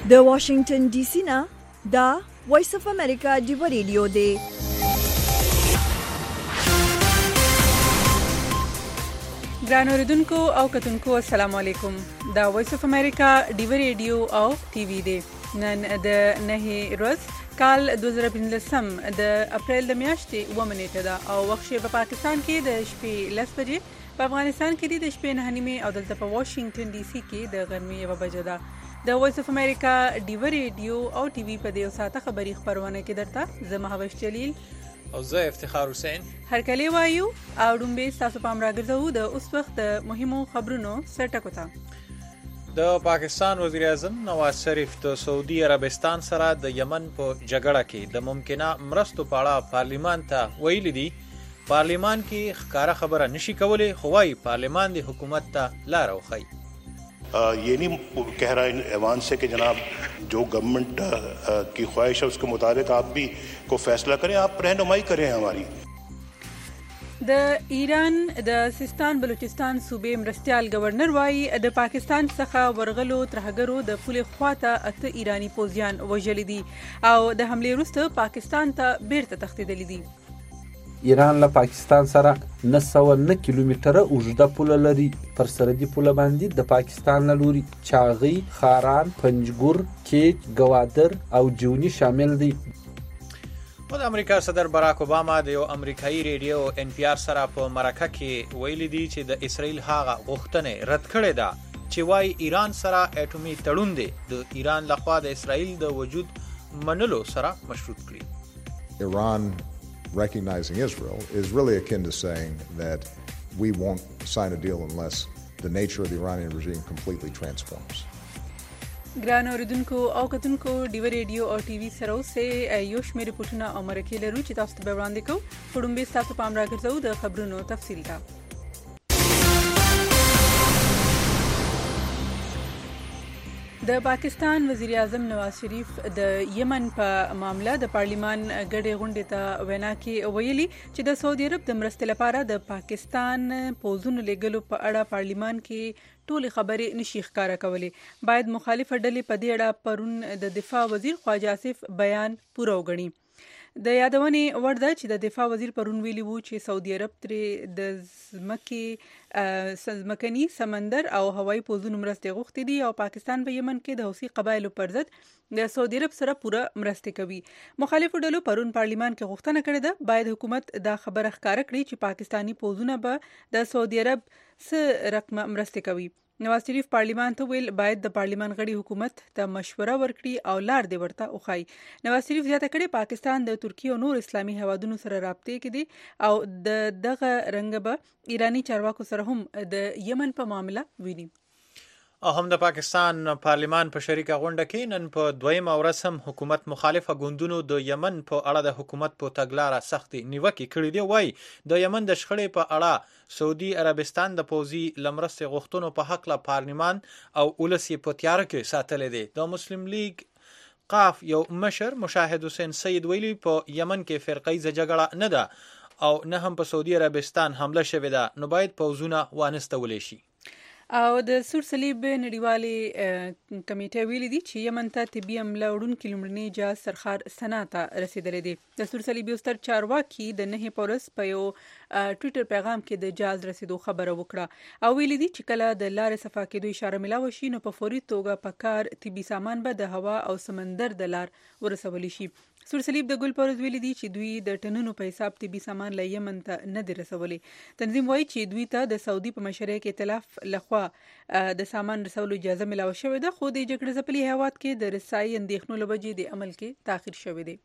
د واشنگټن ډي سي نه دا وایس اف امریکا ډیو ریډیو دی. ګران اوریدونکو او کتونکو السلام علیکم. دا وایس اف امریکا ډیو ریډیو او ټي وي دی. نن د 9 ورځ کال 2015 د اپریل د میاشتې 1 نیټه ده او وخت په پاکستان کې د شپې 10 بجې، په افغانستان کې د شپې 9 او دلته په واشنگټن ډي سي کې د غرمې 1 بجې ده. د وایس اف امریکا ډیو ریډیو او ټي وي په دې ساعته خبري خبرونه کې درته زه مهوش جلیل او زه افتخار حسین هر کله وایو او دومبه تاسو پام راګرځو د اوس وخت د مهمو خبرونو سرټکو ته. د پاکستان وزیر اعظم نواز شریف د سعودي عربستان سره د یمن په جګړه کې د ممکنه مرستو په اړه پارلیمان ته ویلي دي. پارلیمان کې ښکاره خبره نشي کولای، خو وايي پارلیمان د حکومت ته لار وښيي. ये नहीं कह रहा है ऐवान से कि जनाब जो गवर्नमेंट की ख्वाहिश है उसके मुताबिक आप भी को फैसला करें, आप रहनुमाई करें हमारी. د ایران د سیستان بلوچستان صوبې مرستیال گورنر وايي د پاکستان څخه ورغلو ترهګرو د پولې خواته 8 ایرانی پوځیان وژل دي او د حمله وروسته پاکستان ته بیرته تښتیدل دي. ایران له پاکستان سره 909 کیلومتره اوږده پوله لري. پر سرحدي پوله باندې د پاکستان له لوري چاغی، خاران، پنجګور، کیج، ګوادر او جونی شامل دي. د امریکا صدر باراک اوباما د یو امریکایي ریډیو NPR سره په مرکه کې ویلي دي چې د اسرائیل هغه غوښتنه رد کړې ده چې وايي ایران سره اټومي تړون دی د ایران لخوا د اسرائیل د وجود منلو سره مشروط کړي. Iran recognizing Israel is really akin to saying that we won't sign a deal unless the nature of the Iranian regime completely transforms. ګران اوریدونکو او کتونکو ډیو ریډیو او ټي وي سره اوسه یو شمېر رپورټونه او مرکې لرو چې تاسو ته وړاندې کوو. وړاندې تاسو پام راګرځو د خبرونو تفصیل ته. د پاکستان وزیر اعظم نواز شریف د یمن په معاملې د پارلیمان غړي غونډې ته وینا کې ویلي چې د سعودي عرب د مرستې لپاره د پاکستان پوځونو لګلو په اړه پارلیمان کې ټول خبرې نشي ښکارا کولې. باید مخالف ډلې په دې اړه پرون د دفاع وزیر خواجه آصف بیان پوره وګڼي. د یادونې وړ ده چې د دفاع وزیر پرون ویلي وو چې سعودي عرب ترې د ځمکني سمندر او هوایي پوځونو مرستې غوښتې دي او پاکستان په یمن کې د حوثي قبایلو پر ضد د سعودي عرب سره پوره مرستې کوي. مخالفو ډلو پرون پارلیمان کې غوښتنه کړې ده باید حکومت دا خبره ښکاره کړي چې پاکستانی پوځونه به د سعودي عرب څه رقم مرستې کوي. نواز شریف پارلیمان ته ویل باید د پارلیمان غړي حکومت ته مشوره ورکړي او لار دې ورته وښایي. نواز شریف زیاته کړې پاکستان د ترکیه او نور اسلامي هیوادونو سره رابطې کې دي او دغه رنګ به ایرانی چارواکو سره هم د یمن په معاملې ویني. او هم د پاکستان پارلیمان په شریکه غونډه کې نن په 2 ورځ هم حکومت مخالفه ګوندونو د یمن په اړه د حکومت په تګلارې سختي نیوکې کړې دي. وایي د یمن د شخړې په اړه سعودي عربستان د پوځي لمرستې غوښتنو په حق له پارلیمان او ولسی په تیار کې ساتلې دي. د مسلم لیگ قاف یو مشر مشاهد حسین سید ویلي په یمن کې فرقیزه جګړه نه ده او نه هم په سعودي عربستان حمله شوې ده، نو باید پوځونه وانستول شي. او د سور صلیب نړیوالې کمیټې ویلي دي چې یمن ته طبي عمله وړونکي لومړنی جهاز سرخار سنا ته رسیدلی دی. د سور صلیب یو ستر چارواکي د 9 پورس په یو ټویټر پیغام کې د جهاز رسیدو خبره وکړه او ویلي دي چې کله د لارې صفا کېدو اشاره ملاوه شي نو په فوري توګه په کار طبي سامان به د هوا او سمندر د لار ورسولی شي. سور صلیب د ګل پورز ویلي دي چې دوی د ټنونو په حساب طبي سامان له یمن ته نه دی رسولي. تنظیم وایي چې دوی ته د سعودي په مشرۍ کې ائتلاف لخوا د سامان رسولو اجازه ملاوه شوې ده، خو د جګړې ځپلي هیواد کې د رسایي اندېښنو له وجې د عمل کې تاخیر شوی دی.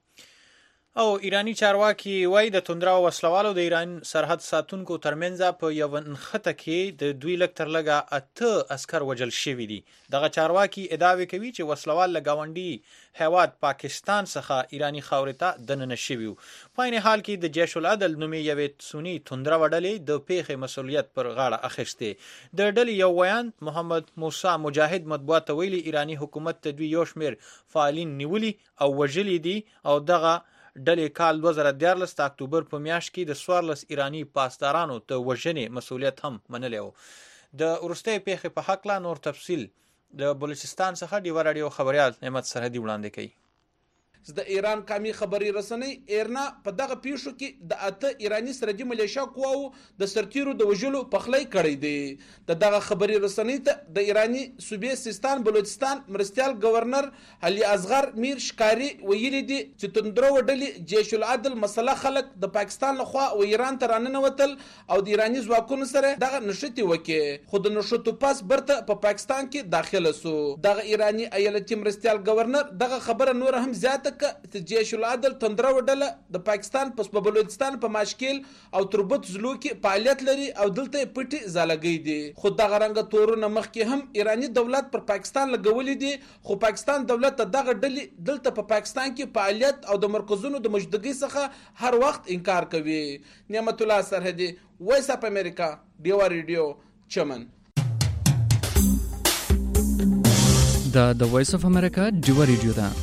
او ایرانی چارواکي وایي د توندرا او وسلوالو د ایران سرحد ساتونکو ترمنځ په یو نښته کې د 2 لک تر لږه 8 عسكر وژل شوي دي. دغه چارواکي ادعا کوي چې وسلوال له گاونډي هیواد پاکستان څخه ایرانی خاورې ته دننه شوي وو. په عین حال کې د جیش العدل نومې یوې سنی توندرا وډلې د پیښې مسؤلیت پر غاړه اخیسته. د ډلې یو ویان محمد موسی مجاهد مطبوعات ویلي ایرانی حکومت ته دوی یو شمېر فعالین نیولي او وژلي دي او دغه ډلې کال 2014 اکتوبر په میاشت کې د 14 ایرانی پاسدارانو ته وژنې مسؤلیت هم منلی و. د وروستۍ پیښې په حق لا نور تفصیل د بلوچستان څخه ډیوه راډیو خبريال نعمت سرحدي وړاندې کوي. د ایران قومي خبري رسنۍ ایرنا په دغه پیښو کې د 8 ایرانی سرحدي ملیشیا قواو د سرتیرو د وژلو پخلی کړی دی. دغه خبري رسنۍ ته د ایرانی صوبې سیستان بلوچستان مرستيال گورنر علي اصغر میر شکاری ویلي دي چې توندرو ډلې جيش العدل مسله خلک د پاکستان لخوا او ایران ته راننوتل او د ایرانی ځواکونو سره دغه نشټي وکړي، خو د نشټو پاس برته په پاکستان کې داخله سو. دغه ایرانی ایالتي مرستيال گورنر دغه خبره نور هم زیاته جيش العدل تندره وډله د پاکستان په بلوچستان په ماشکل او تربت زلو کې فعالیت لري او دلته پټي زالګي دي. خو دغه رنګ تورونه مخکې هم ایرانی دولت پر پاکستان لګولې دي، خو پاکستان دولت دغه ډلې دلته په پاکستان کې فعالیت او د مرکزونو د موجودګۍ څخه هر وخت انکار کوي. نعمت الله سرحدي، وایس اپ امریکا، ډیوا ریډیو، چمن. د وایس اپ امریکا ډیوا ریډیو ده.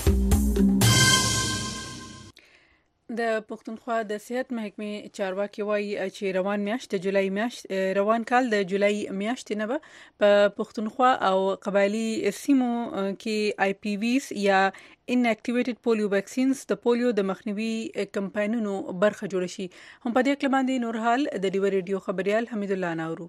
د پښتونخوا د صحت محکمې چارواکي وایي چې روان کال د جولای میاشتې نه په پښتونخوا او قبایلی سیمو کې آی پی ویز یا ان اکټیویټډ پولیو ویکسینز د پولیو د مخنیوي کمپاینونو برخه جوړ شي. هم په دې کې باندې نور حال د ډیو ریډیو خبريال حمید الله ناورو.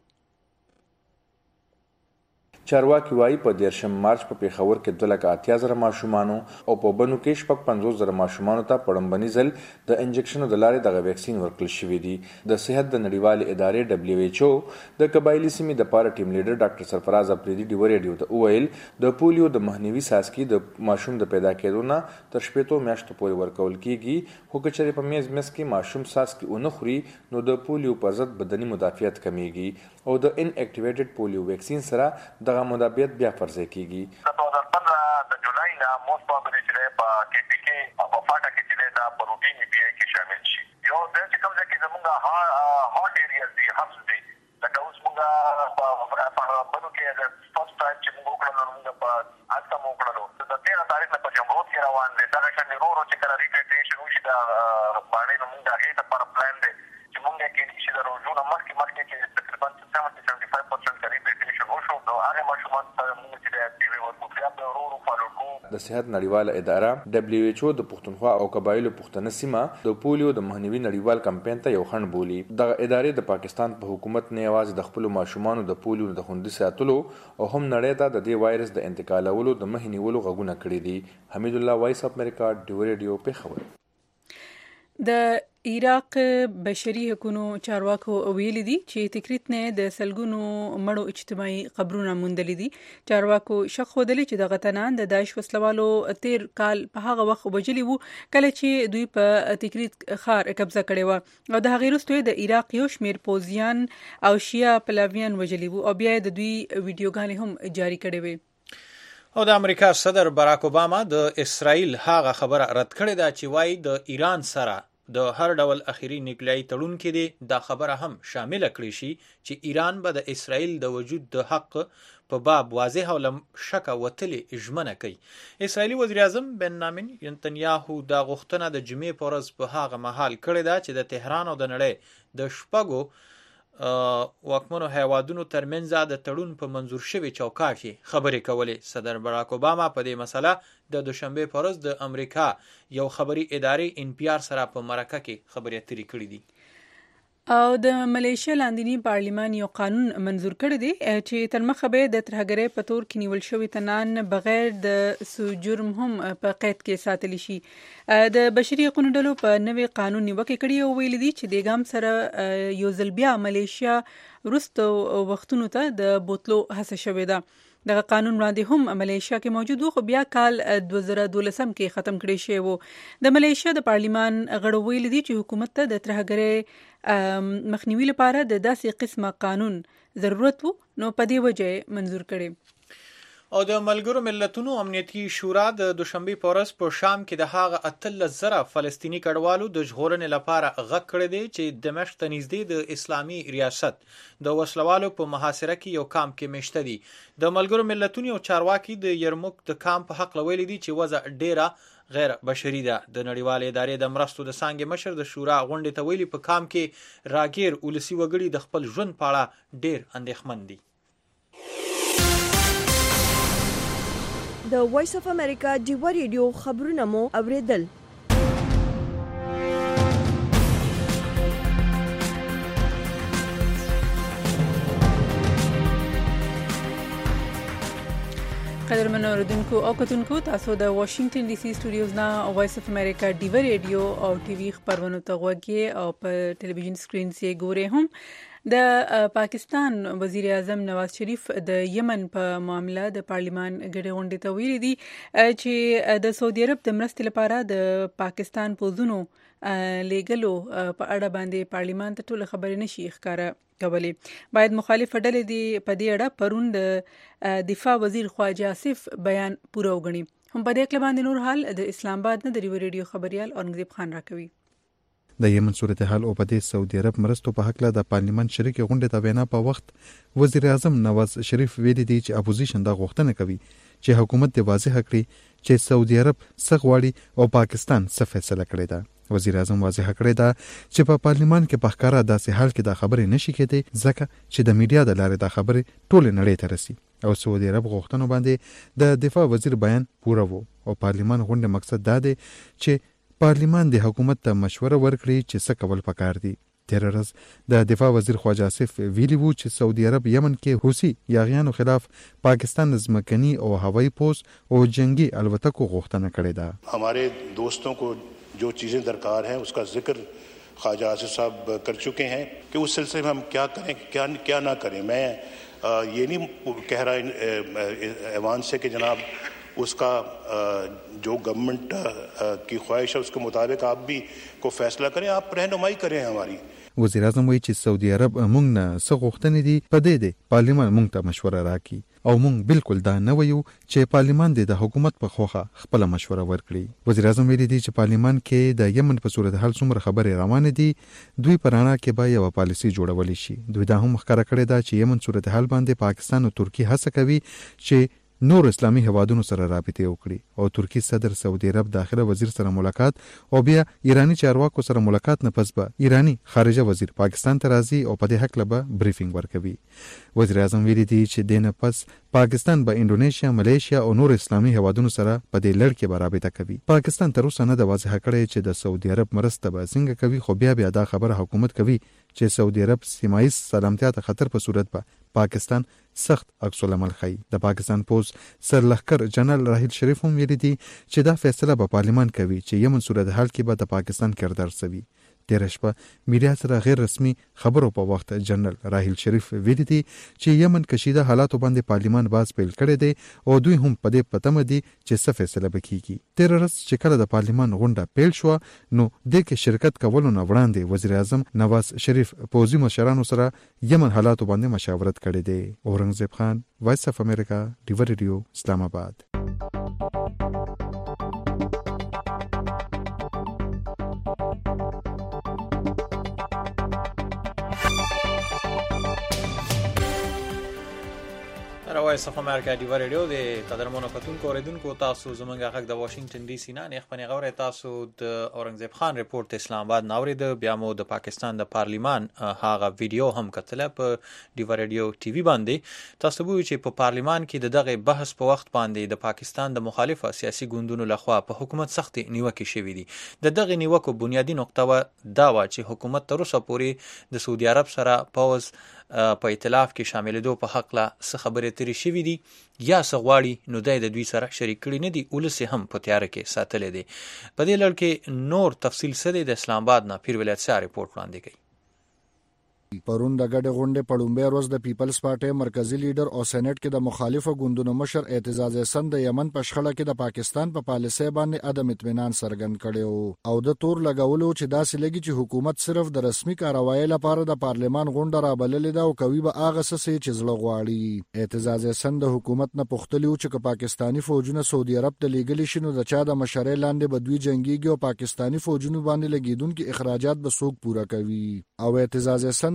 چارواکي وايي په 13 مارچ په پیښور کې 2,80,000 ماشومانو او په بنو کې 50,000 ماشومانو ته پړمبني ځل د انجکشنو د لارې دغه ویکسین ورکړل شوی دی. د صحت د نړیوالې ادارې WHO د قبایلی سیمې د پاره ټیم لیډر ډاکټر سرفراز اپریدي ډیو ریډیو ته وویل د پولیو د مخنیوي ساسکي د ماشوم د پیدا کېدو نه تر 18 میاشتو پورې ورکول کیږي، خو کچري په میز کې ماشوم ساسکي اونخري نو د پولیو پر ضد بدني مدافعت کمیږي او د ان اکټیویټډ پولیو ویکسین سره دغه مدافعت بیا فرض کیږي. د 2015 د جولای نه موست پروبابلی چې په کې پی کې او په فاټا کې چې دا پروتین پی ای کې شامل شي. یو د چې کوم ځکه زمونږه هاټ ایریاز دي هبز دي لکه اوس موږ په بنو کې د فرست ټایم چې موږ وکړو په اته موږ وکړو د 13 تاریخ نه په جمهوریت کې روان دي. دا شان ورو چې کله ریټریشن وشي دا باندې موږ د هغې لپاره پلان دی چې موږ کې چې د روزونه مخکې چې تقریبا 75% قریب ریټریشن وشو نو هغه ماشومان ته موږ چې د پی وی ورکو بیا د ورو فالو کو. د صحت نړیواله اداره WHO د پښتونخوا او قبایلو پښتنه سیمه د پولیو د مخنیوي نړیوال کمپاین ته یو خنډ بولي. د ادارې د پاکستان په حکومت نه یوازې د خپل ماشومانو د پولیو د خوندي ساتلو او هم نړۍ ته د دې وایرس د انتقالولو د مخنیولو غوښتنه کړې دي. حمید الله، وایس اپ امریکا، ډیو ریډیو، پیښور. د عراق بشري حقوقو چارواکو ویلي دي چې تکریت نه د سلګونو مړو اجتماعي قبرونه موندلي دي. چارواکو شک خوده چې د غتنان د داعش وسلوالو 13 کال په هغه وخت وبجلی وو کله چې دوی په تکریت خار قبضه کړي و او د هغې وروسته د عراق یو شمیر پوزیان او شیا پلاویان وجلی وو او بیا د دوی ویډیوګانې هم جاری کړي وي. او د امریکا صدر باراک اوباما د اسرائیل هغه خبره رد کړې ده چې وايي د ایران سره د هر ډول اخیری نیوکلیایي تړون کې دی دا خبره هم شامل کړی شي چې ایران به د اسرائیل د وجود د حق په باب واضح او لم شک وتلې اجمنه کوي. اسرائیلی وزیر اعظم بنیامین نتنیاهو دا غوښتنه د جمعې په ورځ په هغه مهال کړې ده چې د تهران او د نړۍ د شپږو واکمنو هیوادونو ترمنځ د تړون په منظور شوی چوکاټ کې خبرې کولې. صدر باراک اوباما په دې مسله د دوشنبه په ورځ د امریکا یو خبري ادارې NPR سره په مرکه کې خبرې اترې کړې دي. او د ملیشیا لاندینی پارلیمان یو قانون منظور کړی دی چې تر مخه به د ترهګرۍ په تور کې نیول شوی تنان بغیر د جرم هم په قید کې ساتل شي. د بشري حقوقو ډلو په نوې قانون نیوکه کړې او ویل دي چې د ګام سره یو ځل بیا ملیشیا وروسته وختونو ته د بوتلو هڅه شوې ده. دغه قانون وړاندې هم ملیشیا کې موجود و خو بیا کال 2012 کې ختم کړی شوی و. د ملیشیا د پارلیمان غړو ویل دي چې حکومت ته د ترهګرۍ مخنیوي لپاره د داسې قسمه قانون ضرورت وو نو په دې وجه منظور کړي. او د ملګرو ملتونو امنیتي شورا د دوشنبه په ورځ په شام کې د هغه 13,000 فلسطینی کډوالو د ژغورنې لپاره غږ کړی دی چې دمشق ته نږدې د اسلامي ریاست د وسلوالو په محاصره کې یو کامپ کې میشته دي. د ملګرو ملتونو یو چارواکي د یرموک د کامپ په حق ویلي دي چې وضع ډیره غیر بشري ده. د نړیوال ادارې د مرستو د څانګې مشر د شورا غونډې ته ویلي په کامپ کې راګیر ولسی وګړي د خپل ژوند په اړه ډیر اندېښمن دي. د وایس اف امریکا ډیوا ریډیو خبرونه مو اوریدل. قدرمن اوریدونکو او کتونکو تاسو د واشنگټن ډي سي سټوډیوز نه وایس اف امریکا ډیوا ریډیو او ټي وي خبرونه ته غوږی او په ټلویزیون سکرین سي ګوري هم. د پاکستان وزیر اعظم نواز شریف د یمن په معاملې د پارلیمان غړي غونډې ته ویلي دي چې د سعودي عرب د مرستې لپاره د پاکستان پوزونو لیګلو په اړه باندې پارلیمان ته ټول خبرې نشي ښکارا کولی. باید مخالف ډلې دی په دې اړه پرون د دفاع وزیر خواجه آصف بیان پوره وګڼي. هم په دې کې باندې نور حال د اسلام آباد نه د ریو ریډیو خبريال اورنګزیب خان راکوي. د یمن صورتحال او په دې سعودي عرب مرستو په حق له د پارلیمان شریک غونډې ته وینا په وخت وزیر اعظم نواز شریف ویلي دی چې اپوزیشن دا غوښتنه کوي چې حکومت د واضح کړي چې سعودي عرب څه غواړي او پاکستان څه فیصله کړې ده. وزیر اعظم واضح کړی دا چې په پارلیمان کې په ښکاره داسې حال کې دا خبرې نشي کېدای ځکه چې د میډیا د لارې دا خبرې ټول نړۍ ته رسي او سعودي عرب غوښتنو باندې د دفاع وزیر بیان پوره وو او پارلیمان غونډې مقصد دا دی چې پارلیمان د حکومت ته مشوره ورکړي چې څه کول پکار دي. تیر ورځ د دفاع وزیر خواجه آصف ویلي وو چې سعودي عرب یمن کې حوثي یاغیانو خلاف پاکستان ځمکني او هوایي پوځ او جنگي الوتکو غوښتنه کړې ده. हमारे दोस्तों को जो चीज़ें दरकार हैं उसका जिक्र ख्वाजा आसिफ साहब कर चुके हैं कि उस सिलसिले में हम क्या करें क्या ना करें. मैं ये नहीं कह रहा ऐवान से कि जनाब उसका जो गवर्नमेंट की ख्वाहिश है उसके मुताबिक आप भी को फैसला करें, आप रहनुमाई करें हमारी. وزیر اعظم وایي چې سعودي عرب موږ نه څه غوښتنې دي په دې دی پارلیمان موږ ته مشوره راکړي او موږ بالکل دا نه وایو چې پارلیمان د حکومت په خوخه خپل مشوره ورکړي. وزیر اعظم ویلي دی چې پارلیمان کې د یمن په صورتحال څومره خبرې روانې دي دوی په رڼا کې به یو پالیسي جوړولی شي. دوی دا هم ښکاره کړې ده چې یمن صورتحال باندې پاکستان او ترکیه هڅه کوي چې نور اسلامي هوادونو سره رابطه وکړي او ترکی صدر سعودي عرب داخله وزیر سره ملاقات او بیا ایرانی چارواکو سره ملاقات نه پس به ایرانی خارجه وزیر پاکستان ته راځي او په دې حق له بریفینګ ورکوي. وزیر اعظم ویلي دی چې دینه پس پاکستان به انډونیشیا، ملیشیا او نور اسلامي هوادونو سره په دې لړ کې رابطه کوي. پاکستان تر اوسه نه د واضح کړی چې د سعودي عرب مرسته به څنګه کوي خو بیا دا خبره حکومت کوي چې سعودي عرب سیمایي سلامتیا ته خطر په صورت به پاکستان سخت عکس العمل خي. د پاکستان پوز سرلښکر جنرال راحیل شریف هم ویلي دي چې دا فیصله به پارلیمان کوي چې یمن صورتحال کې به د پاکستان کردار سوي. تیر شپه میډیا سره غیر رسمي خبرو په وخت جنرال راحیل شریف ویلي دي چې یمن کشیده حالاتو باندې پارلیمان باز پیل کړی دی او دوی هم په دې پته مدي چې څه فیصله وکړي. تیر ورځ چې کله د پارلیمان غونډه پیل شو نو د کې شرکت کولو نه وړاندې وزیر اعظم نواز شریف پوزي مشرانو سره یمن حالاتو باندې مشاورت کړی دی. اورنګزیب خان، وایس اف امریکا، ډیوا ریډیو، اسلام آباد. وایس اف امریکا ډیوا ریډیو د قدرمنو کتونکو اوریدونکو تاسو زمونږ غږ د واشنگټن ډي سي نه خپنې غوړې تاسو د اورنګزیب خان ریپورت اسلام آباد ناورید بیا مو د پاکستان د پارلیمان هاغه ویډیو هم کتله په ډیوا ریډیو ټي وي باندې. تاسو وایو چې په پارلیمان کې د دغه بحث په وخت باندې د پاکستان د مخالفه سیاسي ګوندونو لخوا په حکومت سخت نیوکې شوې دي. د دغه نیوکو بنیادی نقطه دا و چې حکومت تر اوسه پورې د سعودي عرب سره پوز په ائتلاف کې شاملېدو په حق لا څه خبرې ترې شوې دي یا څه غواړي نو د دوی سره شریک کړي نه دي ولس هم په تیاره کې ساتلې دي. په دې لړ کې نور تفصیل سره د اسلام آباد نه پیر ولایت سره ریپورت وړاندې کوي. پرون د ګډه غونډې په لومړۍ ورځ د پیپلز پارټي مرکزی لیډر او سېنات کې د مخالفو ګوندونو مشر اعتزاز احسان د یمن په شخړه کې د پاکستان په پالیسۍ باندې عدم اطمینان څرګند کړی او د تور لګولو چې داسې لګي چې حکومت صرف د رسمي کاروایي لپاره د پارلمان غونډه رابللې ده او کوي به هغه څه چې زړه غواړي. اعتزاز احسان د حکومت نه پوښتلی و چې پاکستانی فوجونه سعودي عرب ته لیږلي شي نو د چا د مشرۍ لاندې به دوی جنګيږي او پاکستانی فوجونو باندې لګیدونکي اخراجات به څوک پوره کوي. او اعتزاز احسان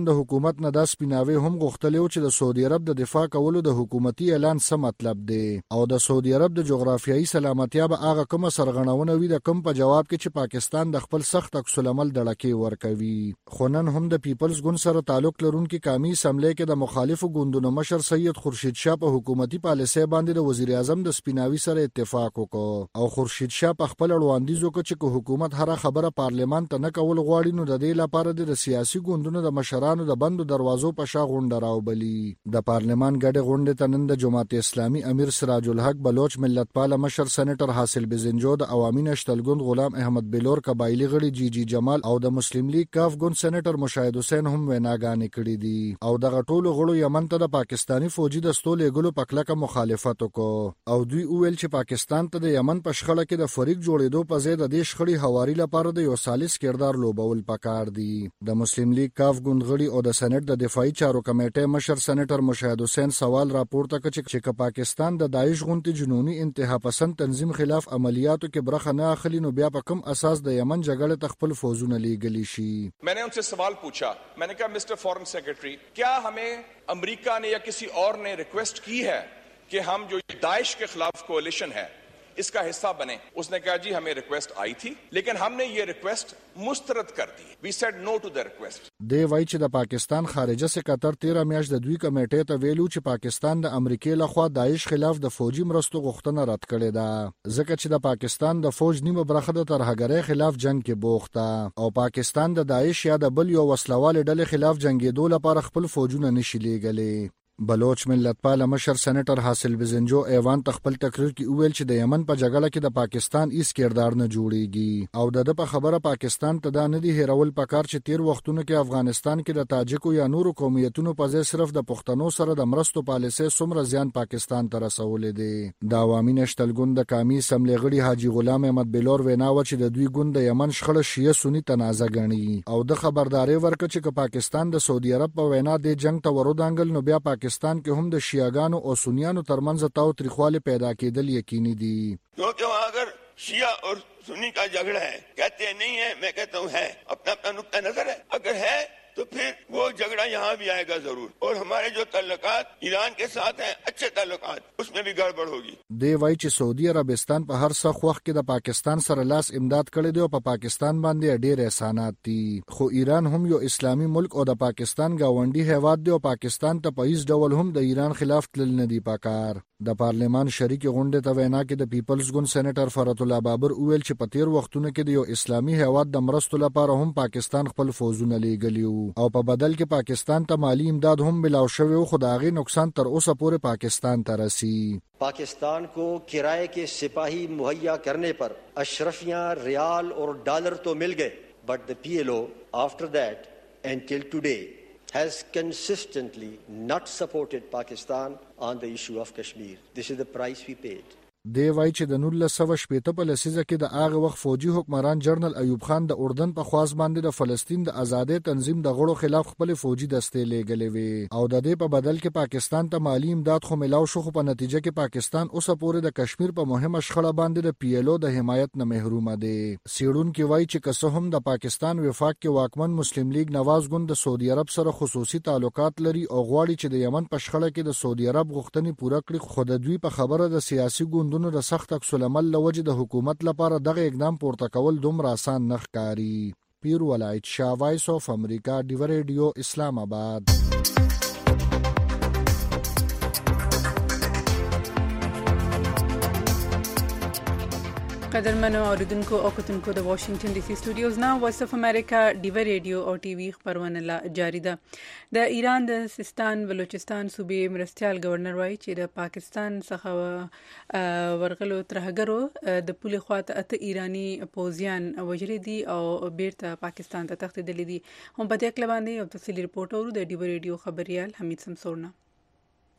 پاکستان د حکومت نه د سپیناوي هم غوښتلی چې د سعودي عرب د دفاع کولو د حکومتي اعلان څه مطلب دی او د سعودي عرب د جغرافیایي سلامتیا به هغه کومه سرغړونه وي د کوم په جواب کې چې پاکستان د خپل سخت عکس العمل دړکې ورکوي. خو نن هم د پیپلز ګوند سره تعلق لرونکي قومي اسمبلی کې د مخالفو ګوندونو مشر سید خورشید شاه په حکومتي پالیسۍ باندې د وزیر اعظم د سپیناوي سره اتفاق وکړ او خورشید شاه په خپل وړاندیز وکړ چې حکومت هر خبره پارلمان ته نه کول غواړي نو د دې لپاره د سیاسي ګوندونو د مشرانو د بندو دروازو په شا غونډه راوبلي. د پارلمان ګډه غونډه ته نن د جماعت اسلامي امیر سراج الحق بلوچ ملتپال مشر سېنیټر حاصل بزنجو د عوامي نشتل ګوند غلام احمد بلور قبایلی غړي جی جی جمال او د مسلم لیگ کاف ګوند سېنیټر مشاهد حسین هم ویناګانې کړې دي او دغه ټولو غړو یمن ته د پاکستانی فوجي دستو لېږلو په کلکه مخالفت وکړ او دوی وویل چې پاکستان ته د یمن په شخړه کې د فریق جوړېدو په ځای د دې شخړې هواري لپاره د یو سالس کردار لوبول پکار دي. د مسلم لیگ کاف ګوند غړي او د سېنات د دفاعي چارو کمیټې مشر سېنیټر مشاهد حسین سوال راپورته کړ چې پاکستان د داعش غونډې جنوني انتها پسند تنظیم خلاف عملیاتو کې برخه نه اخلي نو بیا په کوم اساس د یمن جګړې ته خپل فوجونه لیږلي شي. मैंने उनसे सवाल पूछा, मैंने कहा मिस्टर फॉरेन सेक्रेटरी, क्या हमें अमेरिका ने या किसी और ने रिक्वेस्ट की है कि हम जो दाइश के खिलाफ कोalition है इसका हिस्सा बने? उसने कहा जी हमें रिक्वेस्ट आई थी लेकिन हमने ये रिक्वेस्ट मुस्तरद कर दी. We said no to the request. دی وایي چې د پاکستان خارجه سکرټر 13 میاشت د دوی کمیټې ته ویلو چې پاکستان د امریکای لخوا داعش خلاف د فوجي مرستو غوښتنه رد کړې ده ځکه چې د پاکستان د فوج نیمه برخه د ترهګرۍ خلاف جنگ کې بوخته او پاکستان د داعش یا د بل یو وسلوال ډلې خلاف جنگېدو لپاره خپل فوجونه نشي لیږلی. بلوچ ملتپال مشر سېنیټر حاصل بزنجو ایوان تخپل تقریر کې ویل چې د یمن په جګړه کې د پاکستان هیڅ کردار نه جوړیږي او د په خبره پاکستان ته دا نه دی هیرول پکار چې تیر وختونو کې افغانستان کې د تاجکو یا نورو قومیتونو په ځای صرف د پښتنو سره د مرستو پالیسۍ څومره زیان پاکستان ته رسولې دي. د عوامي نشتل ګوند د قومي اسمبلی غړي حاجی غلام احمد بلور وینا و چې د دوی ګوند د یمن شخړه شیعه سنی تنازع ګڼي او د خبرداري ورکړه چې پاکستان د سعودي عرب په وینا د جنگ ته ورودانګل نو بیا پاکستان کې هم د شیعاګانو او سنیانو ترمنځ تاو تریخواله پیدا کېدل یقیني دي. क्योंकि वहाँ अगर शिया और सुन्नी का झगड़ा है, कहते हैं नहीं है, मैं कहता हूँ है, अपना अपना नुक्ता नजर है, अगर है तो फिर वो झगड़ा यहाँ भी आएगा जरूर और हमारे जो ताल्लुकात ईरान के साथ हैं अच्छे ताल्लुकात उसमें भी गड़बड़ होगी. دی وایي چې سعودي عربستان په هر سخت وخت کې د پاکستان سره لاس امداد کړی دی او په پاکستان باندې ډېر احسانات دي خو ایران هم یو اسلامي ملک او د پاکستان گاونډي هیواد دی او پاکستان ته په هیڅ ډول هم د ایران خلاف تلل نه دی پکار. د پارلمان شریک غونډې ته وینا کې د پیپلز ګوند سېنیټر فرات الله بابر ویل چې په تیر وختونو کې د یو اسلامي هیواد د مرستو لپاره هم پاکستان خپل فوجونه لیږلي او په بدل کې پاکستان ته مالی امداد هم ملاو شوی او خدایي نقصان تر اوسه پورې پاکستان ته رسی. पाकिस्तान को किराए के सिपाही मुहैया करने पर अशरफियां रियाल और डॉलर तो मिल गए but the PLO after that and till today has consistently not supported Pakistan on the issue of Kashmir. This is the price we paid. دی وایي چې د 1980 په لسیزه کې د هغه وخت فوجي حکمران جنرال ایوب خان د اردن په خواص باندې د فلسطین د آزادۍ تنظیم د غړو خلاف خپل فوجي دستې لیږلې وي او د دې په بدل کې پاکستان ته مالی امداد خو ملاو شو خو په نتیجه کې پاکستان اوسه پورې د کشمیر په مهمه شخړه باندې د PLO د حمایت نه محروم دی. سیړونکو وایي چې که هم د پاکستان وفاق کې واکمن مسلم لیگ نواز ګوند د سعودي عرب سره خصوصي تعلقات لري او غواړي چې د یمن په شخړه کې د سعودي عرب غوښتنې پوره کړي خو د دوی په خبره د سیاسي ګوندونو د سخت عکس العمل لوجه د حکومت لپاره دغه اقدام پورته کول دومره آسان نه ښکاري. پیر ولایت شاه وایس اف امریکا ډیو ریډیو اسلام آباد. قدرمنو اوریدونکو او کتونکو د واشنگټن ډي سي سټوډیوز نه وایس اف امریکا ډیو ریډیو او ټي وي خبرونه لا جاری ده. د ایران د سیستان بلوچستان صوبې مرستيال گورنر وایي چې د پاکستان څخه ورغلو ترهګرو د پولې خواته اته ایرانی پوزیان وجري دي او بیرته پاکستان ته تښتېدلي دي. هم په دې اړه باندې یو تفصیلي رپورټ اورو د ډیو ریډیو خبريال حمید سمسورنا.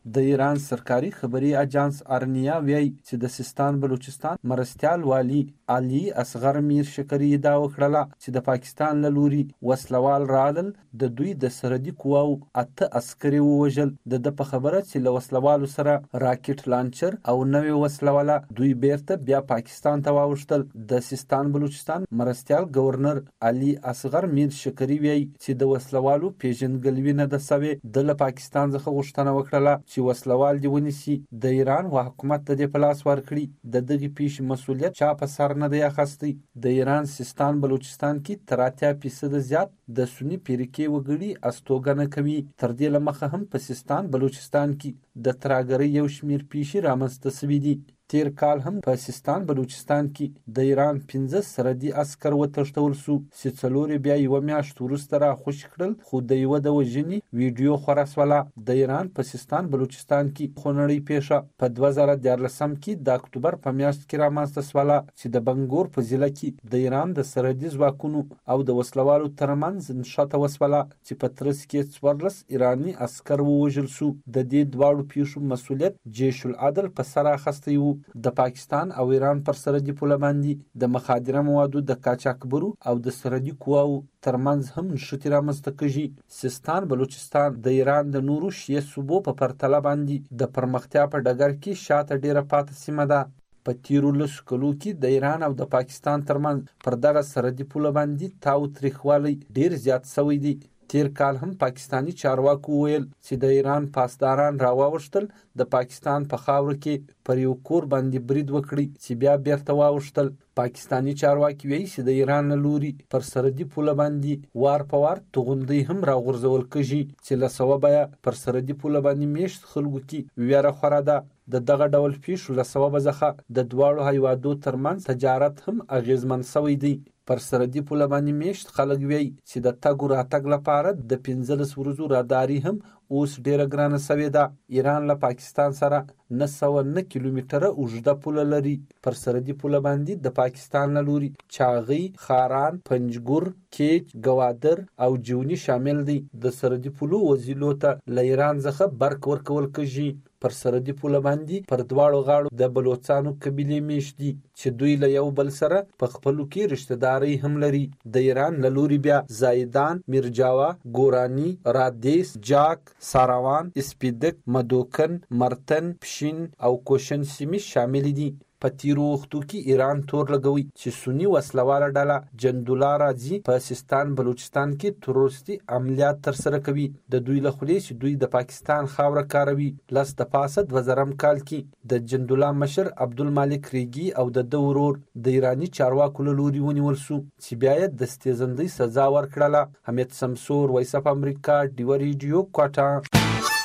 د ایران سرکاري خبري اجانس ارنیا وایي چې د سیستان بلوچستان مرستیال والی علي اصغر میر شکری دا وکړه چې د پاکستان له لوري وسلوال رالل د دوی د سرحدي قواو 8 عسکري ووژل. د په خبره چې له وسلوالو سره راکټ لانچر او نوې وسلواله دوی بیرته بیا پاکستان ته واوښتل. د سیستان بلوچستان مرستیال گورنر علي اصغر میر شکری وایي چې د وسلوالو پیژندګلوي نه ده سوې. د پاکستان څخه غوښتنه وکړه چې وسلوال دی ونیسي. د ایران و حکومت ته د پلاس ورکړي. د دغه پیښې مسولیت چا په سر نه دی اخیستی. د ایران سیستان بلوچستان کې تر 80% زیات د سنی پیرکي وګړي استوګنه کوي. تر دې لمخه هم په سیستان بلوچستان کې د تراګرۍ یو شمیر پیښې رامنځته شوي دي. تیر کال هم په سیستان بلوچستان کې د ایران 15 سرحدي عسکر وتښتول شو چې څلور بیا یو میاشت وروسته راخوشي کړل، خو د یوه د وژنې ویډیو خوره سوله. د ایران په سیستان بلوچستان کې خونړۍ پیښه په 2014 کې د اکتوبر په میاشت کې رامنځته سوله چې د بنګور په ضلع کې د ایران د سرحدي ځواکونو او د وسلوالو ترمنځ نښته وسوله چې په ترڅ کې 14 ایراني عسکر ووژل شو. د دې دواړو پیښو مسولیت جیش العدل په سر اخیستی و. د پاکستان او ایران پر سرحدي پوله باندې د مخادره موادو د قاچاقبرو او د سرحدي قواو ترمنځ هم نښتې رامنځته کیږي. سیستان بلوچستان د ایران د نورو شیعه صوبو په پرتله باندې د پرمختیا په ډګر کې شاته ډیره پاتې سیمه ده. په تیرو لسو کلو کې د ایران او د پاکستان ترمنځ پر دغه سرحدي پوله باندې تاو تریخوالی ډیر زیات شوی دی. تیر کال هم پاکستانی چارواکو ویل چې د ایران پاسداران راواوښتل د پاکستان په خاوره کې پر یو کور باندې برید وکړي چې بیا بیرته واوښتل. پاکستانی چارواکي وایي چې د ایران له لوري پر سرحدي پوله باندې وار په وار توغندۍ هم راغورځول کېږي چې له سببه پر سرحدي پوله باندې میشت خلکو کې ویره خوره ده. د دغه ډول پیښو له سببه څخه د دواړو هیوادو ترمنځ تجارت هم اغیزمن شوی دی. پر سرحدي پوله باندې میشت خلک وایي چې د تګ او راتګ لپاره د 15 ورځو راداري هم اوس ډیره ګرانه شوې ده. ایران له پاکستان سره 909 کیلومتره اوږده پوله لري. پر سرحدي پوله باندې د پاکستان له لوري چاغی، خاران، پنجګور، کیچ، گوادر او جونی شامل دي. د سرحدي پولو وزیلو ته له ایران څخه برق ورکول کېږي. پر سرحدي پوله باندې پر دواړو غاړو د بلوچستانو قبیلې میشت دي چې دوی له یو بل سره په خپلو کې رشته داري هم لري. د ایران له لوري بیا زایدان، میرجاوا، ګورانی، رادیس، جاک، ساروان، اسپیدک، مدوکن، مرتن، پشین او کوشن سیمې شامل دي. په تیرو وختو کې ایران تور لګوي چې سنی وسلواله ډله جندولا راځي په سیستان بلوچستان کې تروریستي عملیات ترسره کوي. د دوی له خولې چې دوی د پاکستان خاوره کاروي. لس د پاسه 2000 کال کې د جندولا مشر عبدالمالک ریګي او د ورور د ایرانی چارواکو له لوري ونیول شو چې بیا یې د استېزندۍ سزا ورکړله. حمید سمسور، وایس اف امریکا، ډیوه ریډیو، کوټا.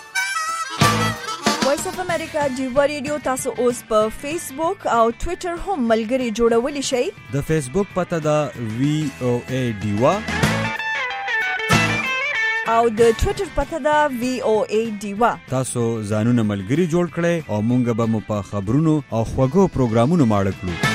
وایس اف امریکا ډیوه ریډیو تاسو اوس په فیسبوک او ټوئیټر هم ملګري جوړولی شئ. د فیسبوک پته ده VOA ډیوه او د ټوئیټر پته ده VOA ډیوه. تاسو ځانونه ملګري جوړ کړئ او مونږ به مو په خبرونو او خوږو پروګرامونو ماړه کړو.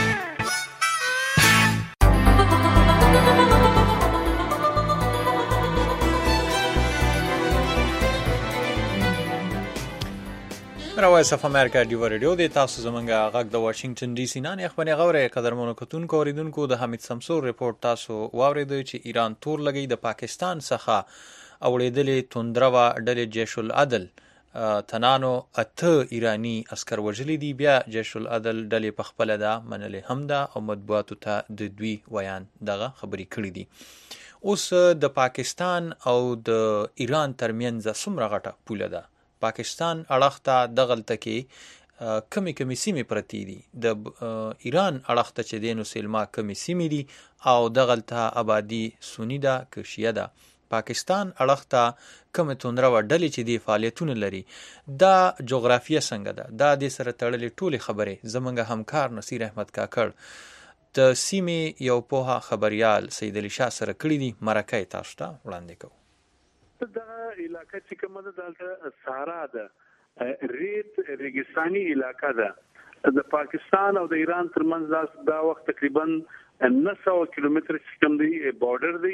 وایس اف امریکا ډیوه ریډیو دی. تاسو زمونږ غږ د واشنگټن ډي سي نه خبرې غوړې قدرمنو کتونکو اوریدونکو د حمید سمسور ریپورت تاسو واورېدو چې ایران تور لګي د پاکستان څخه اوړېدلې توندروا ډلې جیش العدل تنانو 8 ایرانی عسکر وژلي دي. بیا جیش العدل ډلې په خپله ده منلې هم ده او مطبوعاتو ته د دوی ویان دغه خبرې کړي دي. اوس د پاکستان او د ایران ترمنځ څومره غټه پوله ده. پاکستان اړخ ته دغلته کې کمی سیمې پرتی دي. د ایران اړخ ته چې دی نو سیلما کمی سیمې دي او دغلته آبادی سنی ده که شیعه ده. پاکستان اړخ ته کمې توندروا ډلې چې دی فعالیتونه لري. دا جغرافیه څنګه ده؟ دا د سره تړلې ټولې خبرې زمونږ همکار نصیر احمد کاکړ د سیمې یو پوهه خبریال سید علي شاه سره کړي دي. مرکه تاسو ته وړاندې کوو. دغه علاقه چې کومه ده دلته صحرا ده، ریګستاني علاقه ده. د پاکستان او د ایران ترمنځ دا وخت تقریبا 900 کیلومتر چې کوم دی بارډر دی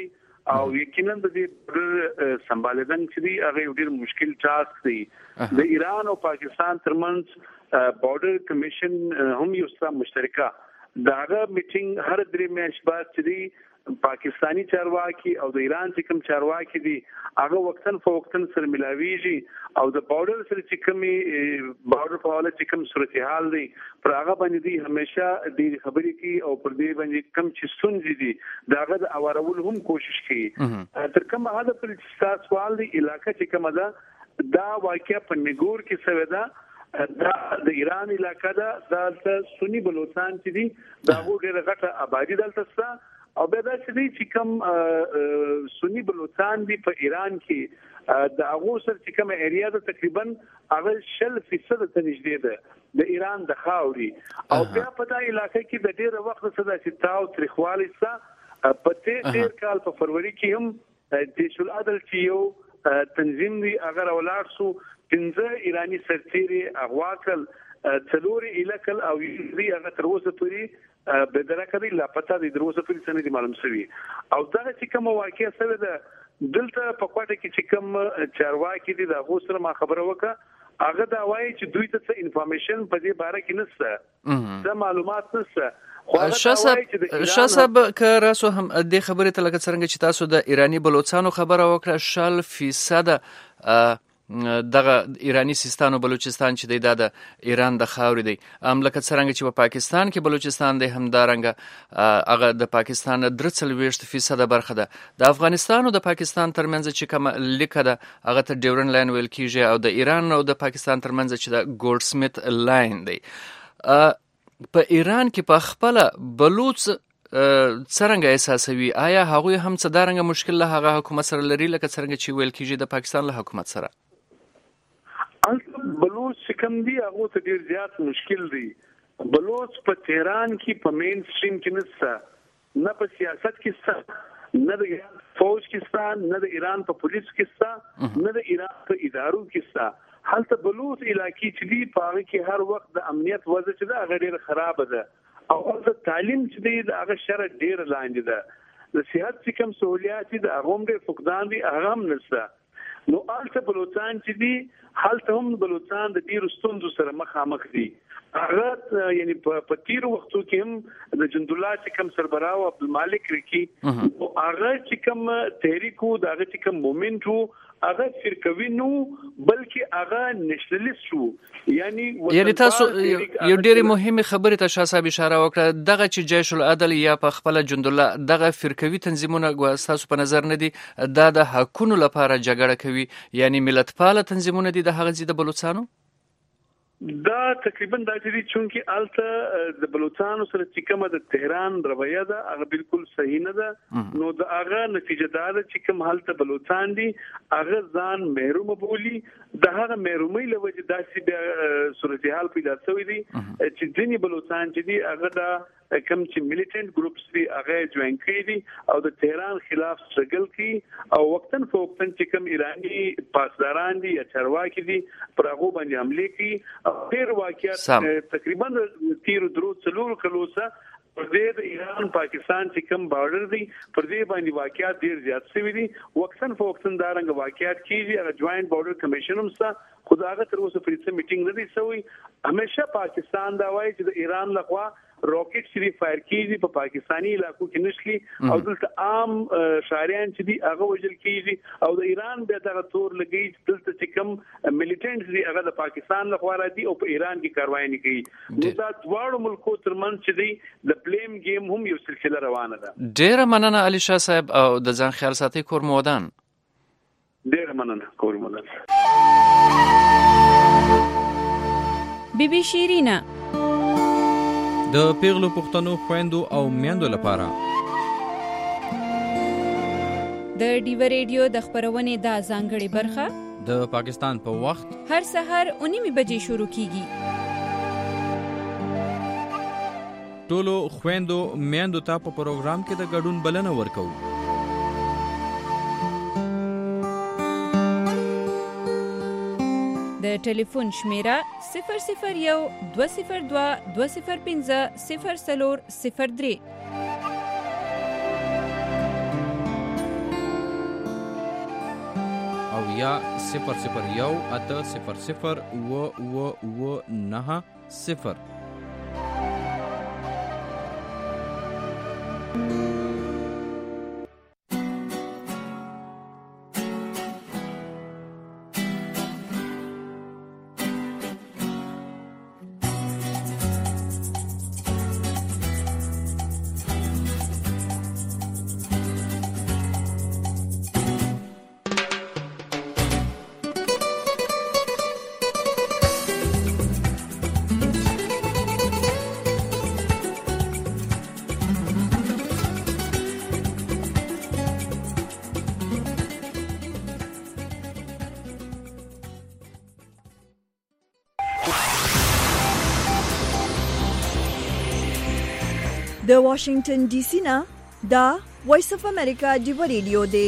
او یقینا د دې سمبالدن چې دی هغه ډیر مشکل ټاسک دی د ایران او پاکستان ترمنځ بارډر کمیشن هم یو څه مشترکه داغه میټینګ هر درې میاشتې بعد چې دی پاکستانی چارواکي او د ایران چې کوم چارواکي دي هغه وختن فوقتن سره ملاويږي او د بارډر سره چې کومي بارډر په حواله چې کوم صورتحال دی پر هغه باندې دي همیشه د خبرې کی او پر دې باندې کم چې ستونزې دي داغه د اورول هم کوشش کوي تر کومه حد پر سوال دی علاقې چې کومه ده دا واقعیا په نګور کې سوي ده دا د ایران علاقې ده د سنی بلوچستان چې دي دا ډېر غټه آبادی دلته او به دا چې کوم سنی بلوچستان دی په ایران کې د هغه سره چې کوم ایریا ده تقریبا هغه 0% ته نږدې ده د ایران د خاوري او بیا په دا علاقې کې د ډېر وخت څخه چې تاو تاریخوالي څخه په تیر کال په فروری کې هم د شل عدل چې یو تنظیم دی اگر اولاد سو 15 ایرانی سرتیري اغوا کړ څلوري الکل او یې هغه تر اوسه پورې به درکې لا پتا د دروسه په سند معلوم شوی او دا چې کوم واقعیا سره ده دلته په کوټه کې چې کوم چارواکي دي دا غوسره ما خبره وکړه هغه دا وایي چې دوی ته څه انفارمیشن په دې باره کې نشته څه معلومات نشته شاسب که راسو هم د خبرې ته لکه څنګه چې تاسو د ایرانی بلوچستانو خبره وکړه 0% دغه ایرانی سیستان او بلوچستان چې د ایران د خاورې دی لکه څنګه چې په پاکستان کې بلوچستان دی هم دارنګه هغه د پاکستان 3% برخه ده د افغانستان او د پاکستان ترمنځ چې کوم لیکه ده هغه ته ډیورن لاین ویل کیږي او د ایران او د پاکستان ترمنځ چې د ګولډ سمیت لاین دی په ایران کې په خپل بلوچ څنګه احساسوي آیا هغه هم څه دارنګه مشکل له هغه حکومت سره لري لکه څنګه چې ویل کیږي د پاکستان له حکومت سره بلوچ کم دی هغه ته ډیر زیات مشکل دی بلوچ په تهران کې په مین سټریم کې نشته نه په سیاست کې نشته نه د فوج کې نشته نه د ایران په پولیس کې نشته نه د ایران په ادارو کې نشته هلته بلوچ علاقې چې دی په هغه کې هر وخت د امنیت وضع چې دا هغه ډیر خراب ده او د تعلیم چې دی د هغه شر ډیر لاندې ده د صحت چې کوم سہولیات دي هغه هم ډیر فقدان دي هغه هم نشته نو الته بلوچستان چې دی حالت هم بلوچستان د ډیرو ستونزو سره مخامخ دي هغه یعنی په تیر وختو کې هم د جند الله چې کوم سربراہ او عبدالمالک رکی او هغه چې کوم تحریکو د هغه چې کوم مومنټو هغه فرقوي نو بلکې هغه نېشنلیست شو یعنی تاسو یو ډېر مهمه خبره ته شاه صاحب اشاره وکړه دغه چې جیش العدل یا په خپل جند الله دغه فرقوي تنظیمونه تاسو په نظر نه دي د حقونو لپاره جګړه کوي یعنی ملت پاله تنظیمونه دي د هغه زیاده بلوچستانو دا تقریبا دا چې چونکی الته د بلوچستان سره چې کومه د تهران رویه ده هغه بالکل صحیح نه ده نو د هغه نتیجه دار چې کوم حالت بلوچستان دي هغه ځان محروم بولی د هغه محرومي لوجه داسې صورتحال پیدا شوی دي چې ځینې بلوچستان چې دي هغه دا کوم چې میلیټنټ ګروپس دي هغه جوائن کړي دي او د تهران خلاف سټرګل کوي او وختن فوقتن چې کوم ایرانی پاسداران دي یا چارواکي دي پر هغه باندې حمله کوي ډیر واقعیت تقریبا تیر درو څلور کلوسه پر دې د ایران پاکستان چې کوم بارډر دی پر دې باندې واقعیت ډیر زیات شوی دي وختن فوقتن دارنګ واقعیت کیږي هغه جوائنٹ بارډر کمیشن هم سره خداغه تر اوسه پرې څه میټینګ نه دی شوی همیشه پاکستان دا وایي چې د ایران لخوا راکټ چې فایر کیږي په پاکستانی علاقو کې نشلي او دلته عام شاریان چې دي هغه وجل کیږي او د ایران به دغه تور لګي دلته چې کوم میلیټنټ دي هغه د پاکستان لخوا راځي او په ایران کې کاروایی نه کوي نو دا دواړو ملکو ترمنځ چې دي د بلیم گیم هم یو سلسله روانه ده ډیر مننه علي شاه صاحب او د ځان خیال ساتي کور مودان ډیر مننه کور مودان بيبي شيرينا د پیغلو پښتنو خويندو او میندو لپاره د ډیو ریډیو د خبرونې د ځانګړي برخه د پاکستان په وخت هر سحر 9:00 بجې شروع کیږي ټولو خويندو میندو ته په پروګرام کې د ګډون بلنه ورکو د ټلیفون شمیره 001-202-205-0403 یا 001-800-990. د واشنگټن ډي سي نه دا وایس اف امریکا ډیو ریډیو دی.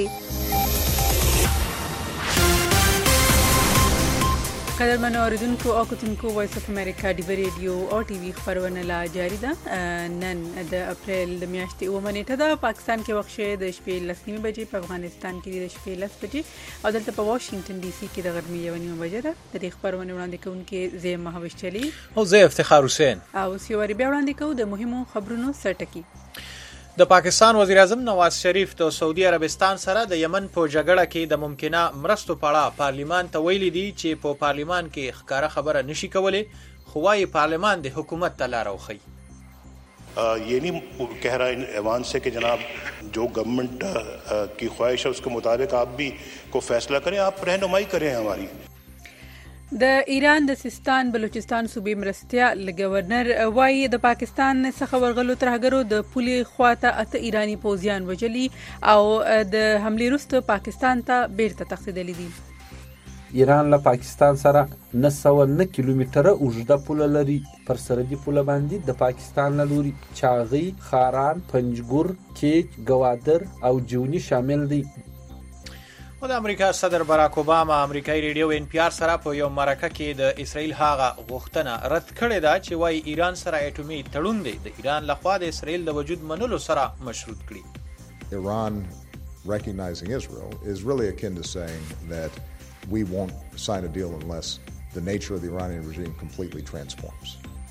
قدرمن اوریدونکو او کتونکو وایس اف امریکا ډیو ریډیو او ټي وی خبرونه لا جاری ده. نن د اپریل د میاشتې 9 نیټه ده. پاکستان کې وخت شه د شپې 10:30 بجې، په افغانستان کې د شپې 10 بجې او دلته په واشنگټن ډي سي کې د غرمې 1:30 بجې ده. د دې خبرونه وړاندې کوونکې زه مهوش چلی او زه افتخار حسین او سیوري بیا وړاندې کوو د مهمو خبرونو سرټکی. د پاکستان وزیر اعظم نواز شریف د سعودي عربستان سره د یمن په جګړه کې د ممکنه مرستو په اړه پارلیمان ته ویلي دي چې په پارلیمان کې ښکاره خبره نشي کولای، خو وايي پارلیمان د حکومت ته لار وښيي. ये नहीं कह रहा ऐवान से कि जनाब जो गवर्नमेंट की ख्वाहिश है उसके मुताबिक आप भी को फैसला करें, आप रहनुमाई करें हमारी. د ایران د سیستان بلوچستان صوبې مرستیال گورنر وايي د پاکستان څخه ورغلو ترهګرو د پولې خواته 8 ایرانی پوځیان وجلي او د حملې وروسته پاکستان ته بیرته تښتېدلي دي. ایران له پاکستان سره 909 کیلومتره اوږده پوله لري. پر سرحدي پوله باندې د پاکستان له لوري چاغی، خاران، پنجګور، کیچ، گوادر او جونی شامل دي. او د امریکا صدر باراک اوباما امریکایي ریډیو ان پی آر سره په یو مرکه کې د اسرائیل هغه غوښتنه رد کړې ده چې وايي ایران سره اټومي تړون دی د ایران لخوا د اسرائیل د وجود منلو سره مشروط کړي. Iran recognizing Israel is really akin to saying that we won't sign a deal unless the nature of the Iranian regime completely transforms.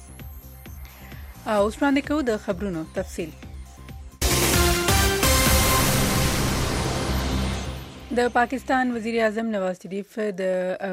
اوس وړاندې کوو د خبرونو تفصیل. د پاکستان وزیر اعظم نواز شریف د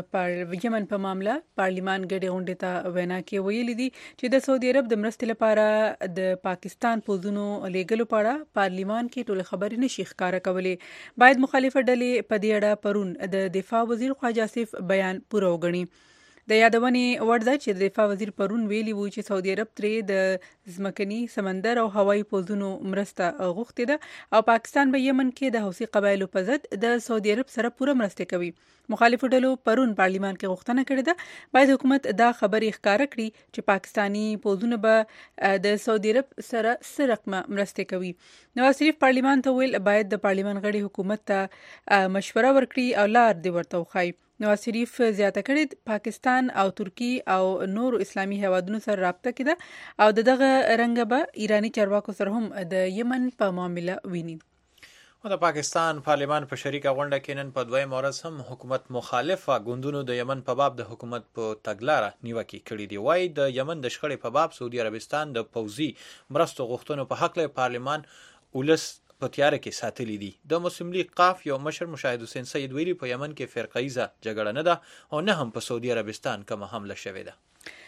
یمن په معاملې پارلیمان ګډې غونډې ته وینا کې ویلي دي چې د سعودي عرب د مرستې لپاره د پاکستان پوځونو لیږلو په اړه پارلیمان کې ټول خبرې نشي ښکاره کولې. باید مخالفه ډلې په دې اړه پرون د دفاع وزیر خواجه آصف بیان پوره وګڼي. د یادونې وړ ده چې د دفاع وزیر پرون ویلي وو چې سعودي عرب ترې د ځمکني، سمندر او هوایي پوځونو مرسته غوښتې ده او پاکستان به یمن کې د حوثي قبایلو په ضد د سعودي عرب سره پوره مرسته کوي. مخالفو ډلو پرون پارلیمان کې غوښتنه کړې ده باید حکومت دا خبرې ښکاره کړي چې پاکستانی پوځونه به د سعودي عرب سره څه رقمه مرسته کوي. نواز شریف پارلیمان ته ویل باید د پارلیمان غړي حکومت ته مشوره ورکړي او لار دې ورته وښایي. نواز شریف زیاته کړې پاکستان او ترکی او نور اسلامي هیوادونو سره رابطه کې ده او دغه رنګ به ایرانی چارواکو سره هم د یمن په معاملې ویني. او د پاکستان پارلیمان په شریکه غونډه کې نن په دویم ورځ هم حکومت مخالفه ګوندونو د یمن په باب د حکومت په تګلاره نیوکې کړې دي. وايي د یمن د شخړې په باب سعودي عربستان د پوځي مرستو غوښتنو په حق له پارلیمان ولس په تیاره کې ساتلي دي. د مسلم لیگ قاف یو مشر مشاهد حسین سید ویلي په یمن کې فرقه‌ایزه جګړه نه ده او نه هم په سعودي عربستان کومه حمله شوې ده.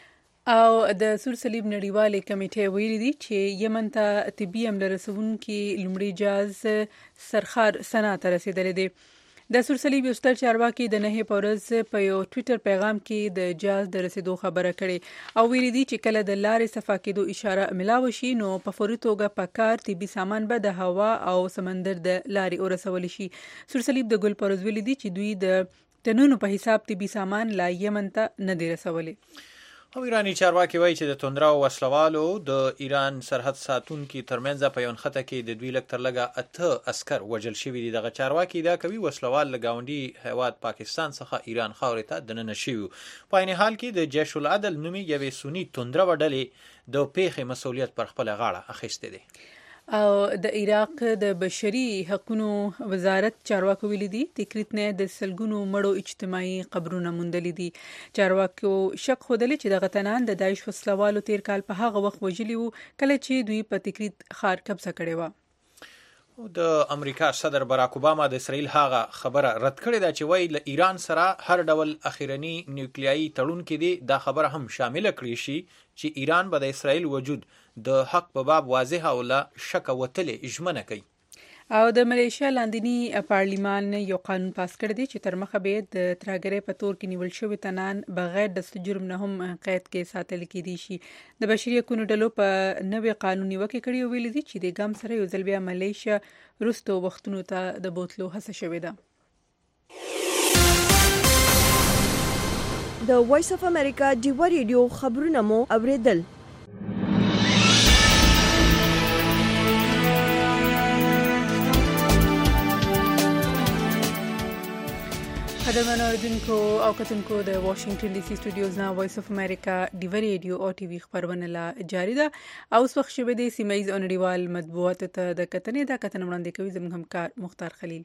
او د سور صلیب نړیوالې کمیټې ویلي دي چې یمن ته طبي حمله رسونکي لومړي جهاز سرخار سنا ته رسیدلی دی. د سور صلیب یو ستر چارواکي د 9 په ورځ په یو ټویټر پیغام کې د جهاز د رسیدو خبره کړې او ویلي دي چې کله د لارې صفا کېدو اشاره ملاو شي نو په فوري توګه په کار طبي سامان به د هوا او سمندر د لارې ورسول شي. سور صلیب د ګل پروز ویلي دي چې دوی د تنونو په حساب طبي سامان لا یمن ته نه دی رسولي. او ایرانی چارواکي وایي چې د توندرا او وسلوالو د ایران سرحد ساتونکو ترمنځ په یو نښته کې د 2 لک تر لږه 8 عسكر وژل شوي دي. دغه چارواکي دا کوي وسلوال له ګاونډي هیواد پاکستان څخه ایران خاورې ته دننه شوي. په عین حال کې د جیش العدل نومي یوې سني توندرا وډلې د پیښې مسؤلیت پر خپل غاړه اخیسته دي. او د عراق د بشري حقوقو وزارت چارواکو ویلي دي تکریت نه د سلګونو مړو اجتماعي قبرونه موندلي دي. چارواکو شک خوده چې د غتنان د داعش وسلوالو تیر کال په هغه وخت وجلی وو کله چې دوی په تکریت خار قبضه کړې و. د امریکا صدر باراک اوباما د اسرائیل هغه خبره رد کړې ده چې وایي له ایران سره هر ډول اخیرنی نیوکلیایي تړون کې دی. دا خبره هم شامل کړی شي چې ایران به د اسرائیل وجود د حق په باب واضح او لا شک وتلې ژمنه کوي. او د ملیشیا لاندینی پارلیمان یو قانون پاس کړی دی چې تر مخه به د ترهګرۍ په تور کې نیول شوی تنان بغیر د جرم نه هم قید کې ساتل کېدی شي. د بشري حقوقو ډلو په نوې قانوني وکړه کړی ویل دي چې د ګام سره یو ځل بیا ملیشیا رستو وختونو ته د بوتلو هڅه شوې ده. د وایس اف امریکا ډیو ریډیو خبرونه مو اوریدل. قدرمن اوریدونکو او کتونکو د واشنگټن ډي سي سټوډیوز نه وایس اف امریکا ډیو ریډیو او ټي وی خبرونه لا جاری ده. او اوس وخت شوه د سیمایز او نړیوال مطبوعاتو ته د کتنې وړاندې کوي زموږ همکار مختار خلیل.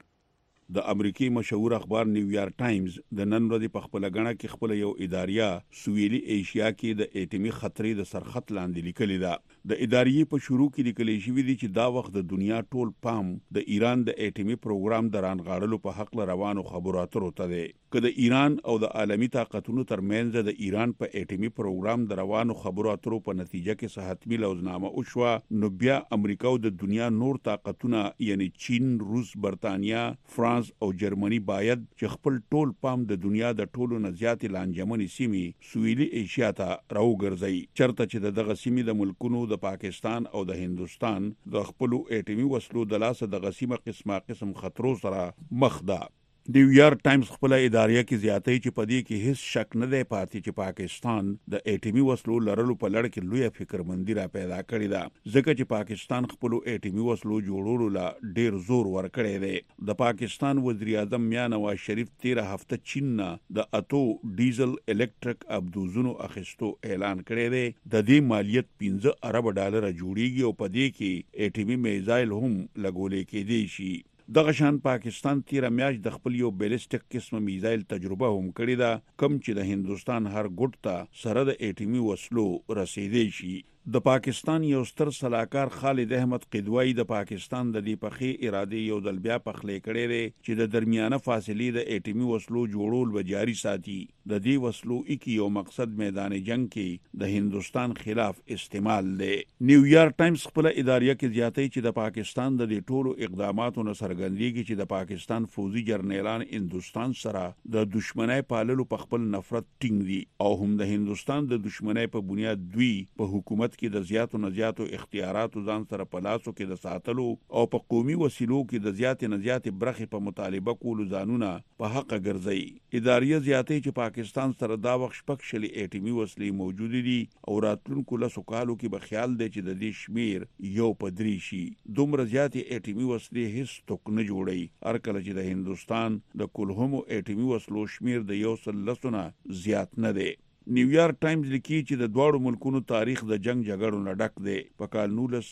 د امریکای مشهور اخبار نیویارک ټایمز د نن ورځې په خپل غاڼه کې خپل یو اداریه سویلي ایشیا کې د ایټمی خطرې د سرخط لاندې لیکلې ده. د اداریې په شروع کې لیکل شوی دی چې دا وخت د دنیا ټول پام د ایران د ایټمی پروګرام د رانغاړلو په حق روانو خبرو اترو ته دی. که د ایران او د عالمی طاقتونو ترمنځ د ایران په ایټمی پروګرام د روانو خبرو اترو په نتیجه کې صحتمي لوزنامه وشوه، نو بیا امریکا او د دنیا نور طاقتونه یعنی چین، روس، برتانیا، فرانس او جرمني باید چې خپل ټول پام د دنیا د ټولو نه زیاتې لانجمنې سیمې سویلي ایشیا ته راوګرځي، چرته چې دغه سیمې د ملکونو د پاکستان او د هندستان د خپل ایټمی وسلو د لاسه د غسیمه قسم خطرو سره مخ ده. نیویارک ټایمز خپل اداریه کې زیاتې چې پدې کې هیڅ شک نه دی پاتې چې پاکستان د ایټمی وسلو لرلو په لړ کې لوی فکرمندي را پیدا کړې ده، ځکه چې پاکستان خپل ایټمی وسلو جوړولو لا ډیر زور ورکړی دی. د پاکستان وزیر اعظم میاں نواز شریف 13 هفته چین نه د اتو ډیزل الکتریک ابدوزونو اخیستو اعلان کړی دی. د دې مالیت 15 ارب ډالر جوړیږي او پدې کې ایټمی میزایل هم لګولې کېدي شي. دغه شان پاکستان 13 میاشت د خپل یو بیلسټک قسم میزایل تجربه هم کړې ده، کم چې د هندستان هر ګوټ ته سره د ایټمی وسلو رسیدي شي. د پاکستان یو ستر سلاکار خالد احمد قدوایی د پاکستان د دې پخې اراده یو ځل بیا پخلې کړې ده چې د درمیانه فاصلې د ایټمی وسلو جوړول به جاری ساتي. د دې وسلو کې یو مقصد میدان جنگ کې د هندستان خلاف استعمال دی. نیویارک ټایمز خپل اداریه کې زیاتې چې د پاکستان د دې ټولو اقداماتو نه څرګندېږي چې د پاکستان فوزي جرنیلان هندستان سره د دشمنۍ پاللو په خپل نفرت ټینګ دي او هم د هندستان د دشمنۍ په بنیاد دوی په حکومت کې د زیاتو نه زیاتو اختیاراتو ځان سره په لاسو کې د ساتلو او په قومي وسیلو کې د زیاتې نه زیاتې برخې په مطالبه کولو ځانونه په حق ګرځي. اداریه زیاتې چې پاکستان سره دا وخت شپږ شلي ایټمی وسلې موجود دي او راتلونکو لسو کالو کې به خیال دی چې د دې شمیر یو په 3 شي. دومره زیاتې ایټمی وسلې هیڅ توک نه جوړي، هر کله چې د هندستان د کلهمو ایټمی وسلو شمیر د 110 نه زیات نه دی. نیویارک ټایمز لیکي چې د دواړو ملکونو تاریخ د جنگ جګړو نه ډک دی. په کال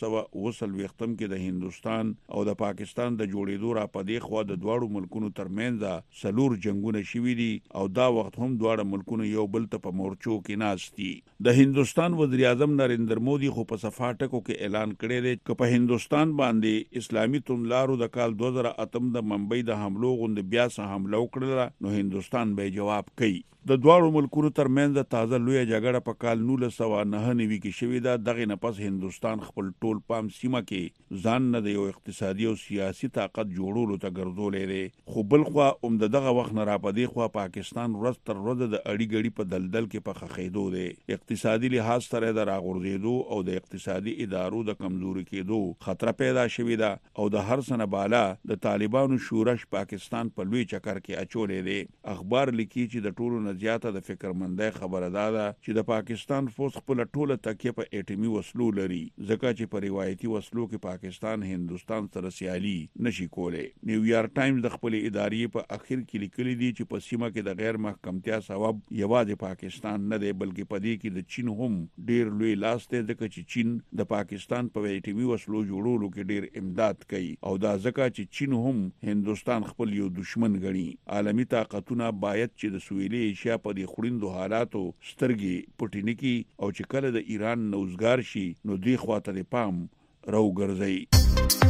1940 کې د هندستان او د پاکستان د جوړېدو را پدې خو د دواړو ملکونو ترمنځ سلور جنگونه شوي دي او دا وخت هم دواړو ملکونو یو بل ته په مورچو کې ناست دي. د هندستان وزیر اعظم نریندر مودي خو په صفاټکو کې اعلان کړی دی چې په هندستان باندې اسلامي توندلارو د کال 2008 د ممبئی د حملو غوند بیا سه حمله وکړه، نو هندستان به جواب کوي. د دواړو ملکونو ترمنځ تازه لوی جګړه په کال 1999 کې شوې ده. دغه نه پس هندستان خپل ټول پام سیمه کې ځان نه د یو اقتصادي او سیاسي طاقت جوړولو ته ګرځولې دی، خو بل خو دغه وخت نه را پدې خو پاکستان ورځ تر ورځې د اړی ګړی په دلدل کې په خخېدو دی. اقتصادي لحاظ سره د راغورځېدو او د اقتصادي ادارو د کمزوري کېدو خطر پیدا شوې ده او د هر سنه بالا د طالبانو شورش پاکستان په لوی چکر کې اچولې دی. اخبار لیکي چې د ټولو نه زیاته د فکرمندۍ خبره ده چې د پاکستان فوج خپل ټوله تکیه په اټومي وسلو لري ځکه چې په روایتي وسلو کې پاکستان هندستان سره سیالي نشي کولای. نیویارک ټایمز د خپل ادارې په اخر کې لیکلي دي چې په سیمه کې د غیر محکمتیا سبب یوازې پاکستان نه دی بلکې په دې کې د چین هم ډیر لوی لاس دی ځکه چې چین د پاکستان په اټومي وسلو جوړولو کې ډیر امداد کوي او دا ځکه چې چین هم هندستان خپل یو دشمن ګڼي. عالمی طاقتونه باید چې د سویلي ایشیا په دې خوړندو حالاتو سترګې پټې نه کړي او چې کله د ایران نوزګار شي نو دوی خواته د پام راوګرځي.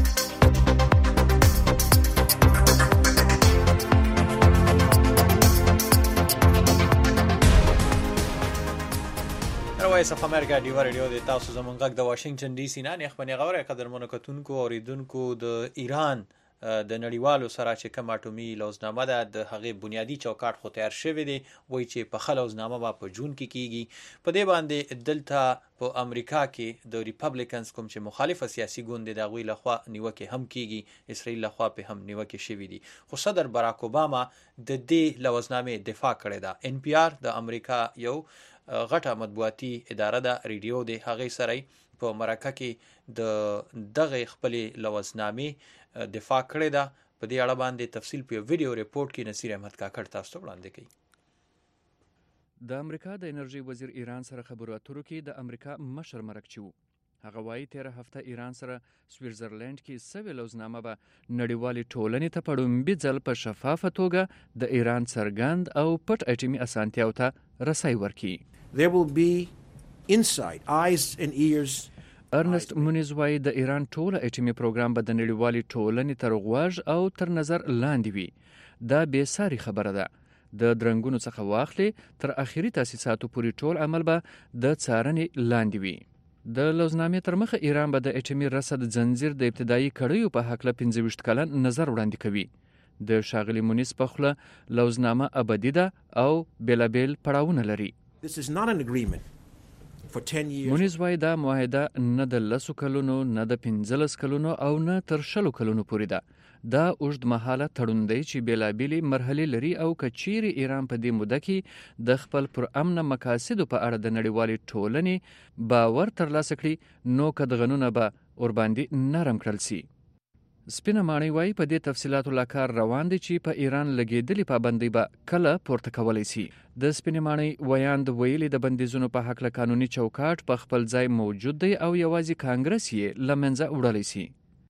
وایس اف امریکا ډیو ریډیو د تاسو زمونږ غږ د واشنگټن ډي سي نه خبرونه غوړې قدرمنو کتونکو اوریدونکو د ایران د نړیوالو سره چې کوم اټومي لوزنامه ده د هغې بنیادی چوکاټ خو تیار شوی دی وایي چې په خلوزنامه به په جون کې کیږي. په دې باندې دلته په امریکا کې د ریپبلیکنز کوم چې مخالفه سیاسي ګوند د غوی لخوا نیوکه هم کیږي اسرائیل لخوا په هم نیوکه شوی دي خو صدر باراک اوباما د دې لوزنامه دفاع کړې ده. ان پی آر د امریکا یو غټه مطبوعاتي اداره ده ریډیو د هغې سره په مرکه کې د دغه خپل لوزنامې دفاع کړې ده. په دې اړه باندې تفصیل په ویډیو ریپورت کې نصیر احمد کاکړ تاسو ته وړاندې کوي. د امریکا د انرژي وزیر ایران سره خبرو اترو کې د امریکا مشر مرکچي وو. هغه وایي 13 هفته ایران سره سویټزرلند کې سوي لوزنامه به نړیوالې ټولنې ته په لومړي ځل په شفافه توګه د ایران څرګند او پټ اټومي اسانتیاو ته رسای ورکړي. There will be insight, eyes and ears. ارنست مونیز وایي د ایران ټوله اټومي پروګرام به د نړیوالې ټولنې تر غوږ او تر نظر لاندې وي. دا بې ساري خبره ده. د درنګونو څخه واخلي تر اخري تاسیساتو پورې ټول عمل به د څارنې لاندې وي. د لوزنامې تر مخه ایران به د اټومي رصد ځنځیر د ابتدایي کړیو په هکله 15 کلن نظر وړاندې کوي. د ښاغلي مونیز په خوله لوزنامه ابدي ده او بېلابېل پړاوونه لري. This is not an agreement for 10 years. مونیز وایي دا معاهده نه د 10 کلونو نه د 15 کلونو او نه تر 20 کلونو پورې ده. دا اوږد مهاله تړون دی چې بېلابېلې مرحلې لري او که چیرې ایران په دې موده کې د خپل پرامنه مقاصدو په اړه د نړیوالې ټولنې باور ترلاسه کړي نو قدغنونه به ورباندې نرم کړل سي. سپینه ماڼۍ وایي په دې تفصیلاتو لا کار روان دی چې په ایران لګېدلې پابندۍ به کله پورته کولی سي. د سپینې ماڼۍ ویاند ویلي د بندیزونو په هکله قانوني چوکاټ په خپل ځای موجود دی او یوازې کانګرس یې له منځه وړلی سي.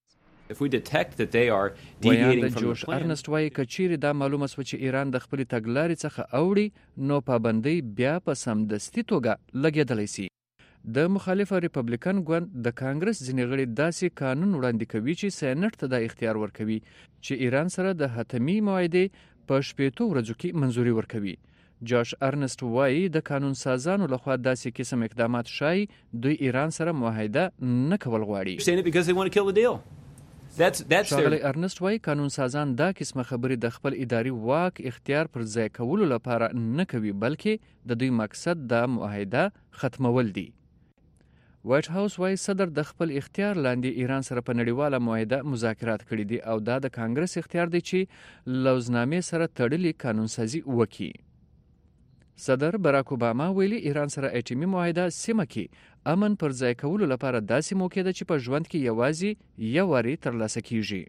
ویاند جوش ارنست وایي که چیرې دا معلومه سوه چې ایران د خپلې تګلارې څخه اوړي نو پابندۍ بیا په سمدستي توګه لګېدلی سي. د مخالفه ریپبلیکن ګوند د کانګرس ځینې غړي داسې قانون وړاندې کوي چې سینټ ته دا اختیار ورکوي چې ایران سره د حتمي معاهدې په 15 ورځو کې منظوري ورکوي. جاش ارنست وایي د قانون سازانو لخوا داسې قسم اقدامات ښایي دوی ایران سره معاهده نه کول غواړي. ښاغلی ارنست وایي قانون سازان دا قسمه خبرې د خپل اداري واک اختیار پر ځای کولو لپاره نه کوي بلکې د دوی مقصد د معاهده ختمول دي. وایټ هاوس وایي صدر د خپل اختیار لاندې ایران سره په نړیواله معاهده مذاکرات کړي دي او دا د کانګرس اختیار دی چې لوزنامې سره تړلې قانون سازي وکړي. صدر باراک اوباما ویلي ایران سره اټومي معاهده سیمه کې امن پر ځای کولو لپاره داسې موقع ده چې په ژوند کې یوازې یو واري ترلاسه کیږي.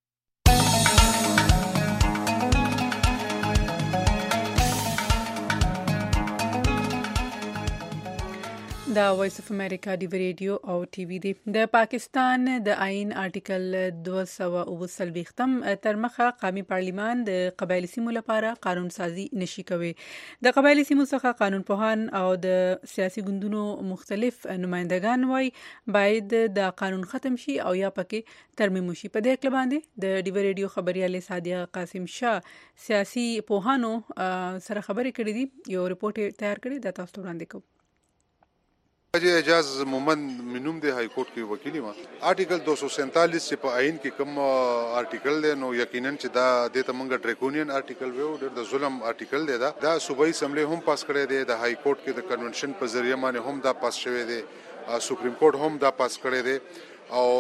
دا وایس اف امریکا دی ریډیو او ټي وي دی. د پاکستان د آئین آرټیکل 229 تر مخه قومي پارلیمان د قبایلی سیمو لپاره قانون سازي نشي کوي. د قبایلی سیمو څخه قانون پوهان او د سیاسي ګوندونو مختلف نمائندگان وای باید د قانون ختم شي او یا پکې ترمیم شي. په دې اړه باندې د ډیو ریډیو خبريال سادیه قاسم شاه سیاسي پوهانو سره خبرې کړې دي. یو ریپورت تیار کړی دا تاسو ته وړاندې کوم. اعجاز مومن منوم د های کورټ کې وکیل ما آرټیکل 247 چې په آئین کې کوم آرټیکل دی نو یقینا چې دا د تمنګ ډریکونین آرټیکل وو د ظلم آرټیکل دی دا صوبایي اسمبلی هم پاس کړی دی د های کورټ کې د کنونشن په ذریعہ باندې هم دا پاس شوی دی سپریم کورټ هم دا پاس کړی دی او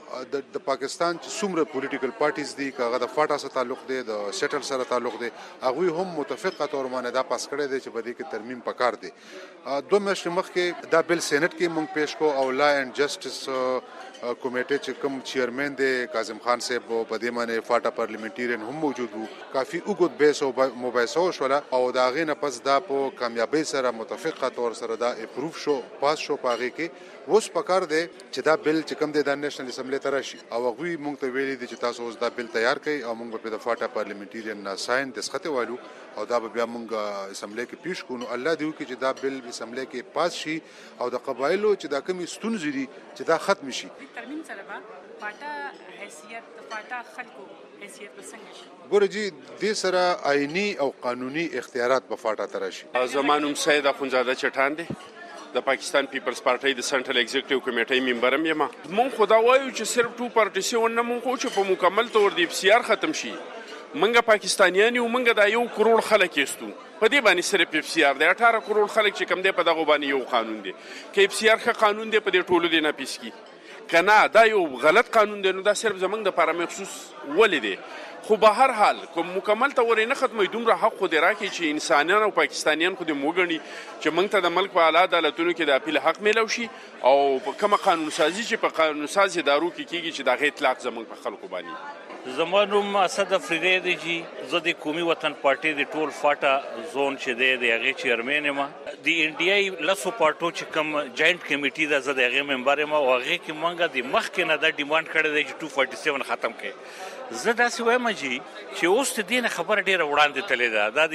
د پاکستان چې څومره پولیټیکل پارټیز دي کاغه د فاټا سره تعلق دی د سیټل سره تعلق دی هغه هم متفقه تور باندې دا پاس کړی دی چې بده کې ترمیم پکار دی 2 میاشتې مخکې دا بل سېنات کې مونږ پیش کو او لا اینڈ جسټس کمیټه چې کوم چیرمن دی کاظم خان صاحب په دې باندې فاټا پارلیمنټریان هم موجود وو کافي وګد بیس او مباحثه وشوله او دا غینه پس دا په کامیابی سره متفقه تور سره دا اپروف شو پاس شو پاږي کې اوس پکار دی چې دا بل چې کوم دی د نېشنل اسمبلی ته راشي او هغوی مونږ ته ویلي دي چې تاسو اوس دا بل تیار کړئ او مونږ په د فاټا پارلیمنټریان ساين دسخته والو او دا بیا مونږ اسمبلی کې پیش کوو الله دې وکړي چې دا بل اسمبلی کې پاس شي او د قبایلو چې دا کمی ستونزې دي چې دا ختم شي ترمیم سره به فاټا حیثیت فاټا خلکو حیثیت څنګه شي ګورجی د سره آئینی او قانوني اختیارات په فاټا ترشي زمانوم سید اخونزاده چټان دی د پاکستان پیپلز پارټي د سنټرل ایگزیکټیو کمیټې ممبرم یم مونږ خدا وایو چې صرف 2 پارټیسیون نه مونږ خو چې په مکمل تور دی FCR ختم شي منګه پاکستانیان یو منګه دا 1 کروڑ خلک یستو په دې باندې صرف FCR د 18 کروڑ خلک چې کم دی په دغه باندې یو قانون دی کې FCR ښه قانون دی په دې ټولو دی نه پیس کی کنه دا یو غلط قانون دی نو دا صرف زمنګ د لپاره مخصوص ولې دی خو به هر حال کوم مکمل تور نه ختمې دومره حق خو دی راکې چې انسانان او پاکستانیان خو دې موګني چې موږ ته د ملک په اعلی عدالتونو کې د اپیل حق میلو شي او کومه قانون سازي چې په قانون سازي دارو کې کیږي چې د غیر اطلاق زموږ په خلکو باندې زمانوم اسد افریدی دی چې زه د قومي وطن پارټي د ټول فاټا زون چې دی د هغه چیرمن یم د انډیای لاسو پارټو چې کوم جاینټ کمیټي د زه د هغه ممبر یم او هغه کې مونږه د مخ کې نه د ډیماند کړی دی چې 247 ختم کړي زه داسې وایم چې اوس د دې نه خبره ډیره وړاندې تللې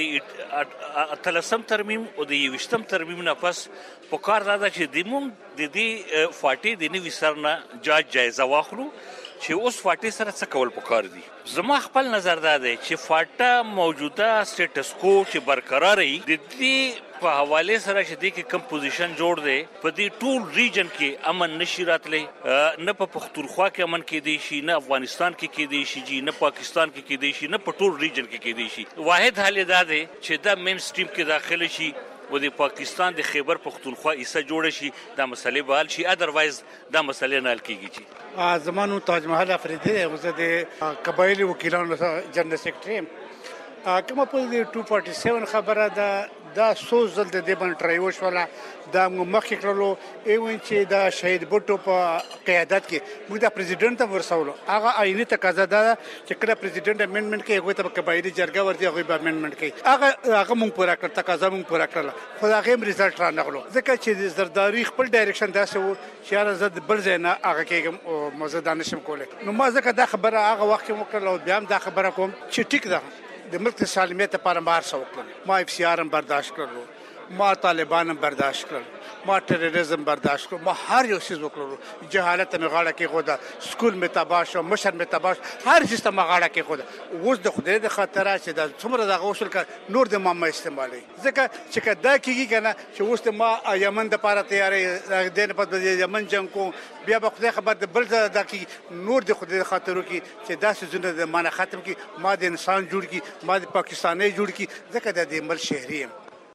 ده دا د 13 ترمیم او د 20 ترمیم نه پس په کار دا چې د مونږ د دې فاټي د نوي سر نه جایزه واخلو چې اوس فاټي سره څه کول پکار دي زما خپل نظر دا دی چې فاټا موجوده سټیټس کو چې برقرار وي د دې په حواله سره چې د کوم پوزیشن جوړ دی په دې ټول ریجن کې امن نشي راتلی نه په پختونخوا کې امن کې دی شي نه افغانستان کې دی شي نه پاکستان کې دی شي نه په ټول ریجن کې دی شي واحد حل دا دی چې دا مین سټریم کې داخله شي و د پاکستان د خیبر پختونخوا ایسه جوړ شي دا مسلې به حل شي ادروایز دا مسلې نه حل کیږي چې زمانو تاج محل افریدی اوسه د قبایلی وکیلانو جنرال سیکریټری کومه په 247 خبره دا سو زل د دې باندې ټرای وشوله دا مخکې کړلو ایون چې دا شهید بوټو په قیادت کې موږ د پریزیدنت ته ورسولو هغه آئینی تقاضا ده چې کله پریزیدنت امندمنت کوي هغه ته قبایلی جرګه ورته هغه به امندمنت کوي هغه موږ پورا کړ تقاضا موږ پورا کړل خو هغه هم ریزلټ را نغلو ځکه چې زرداری خپل ډایرکشن داسې وو چې هر زد بل ځای نه هغه کې مزه دانشم کوله نو ما ځکه دا خبره هغه وخت کې وکړل او بیا هم دا خبره کوم چې ټیک ده د ملک سالمیت لپاره مار څه وکړل ما FCR هم برداشت کړلو ما طالبان هم برداشت کړل ما ټیرریزم برداشت کړ ما هر یو څه وکړلو جهالت مې غاړه کې خدا سکول مې تباش او مشر مې تباش هر څه ته ما غاړه کې خدا اوس د خدای د خاطر چې د څومره د غوښل کړ نور د ما استعمالي ځکه چې کدا کېږي کنه چې اوس ته ما یمن د لپاره تیارې د نه په یمن جنگ کو بیا به خدای خبر د بل د کې نور د خدای خاطر کې چې داسې زونه د معنی ختم کی ما د انسان جوړ کی ما د پاکستاني جوړ کی ځکه د دې مل شهري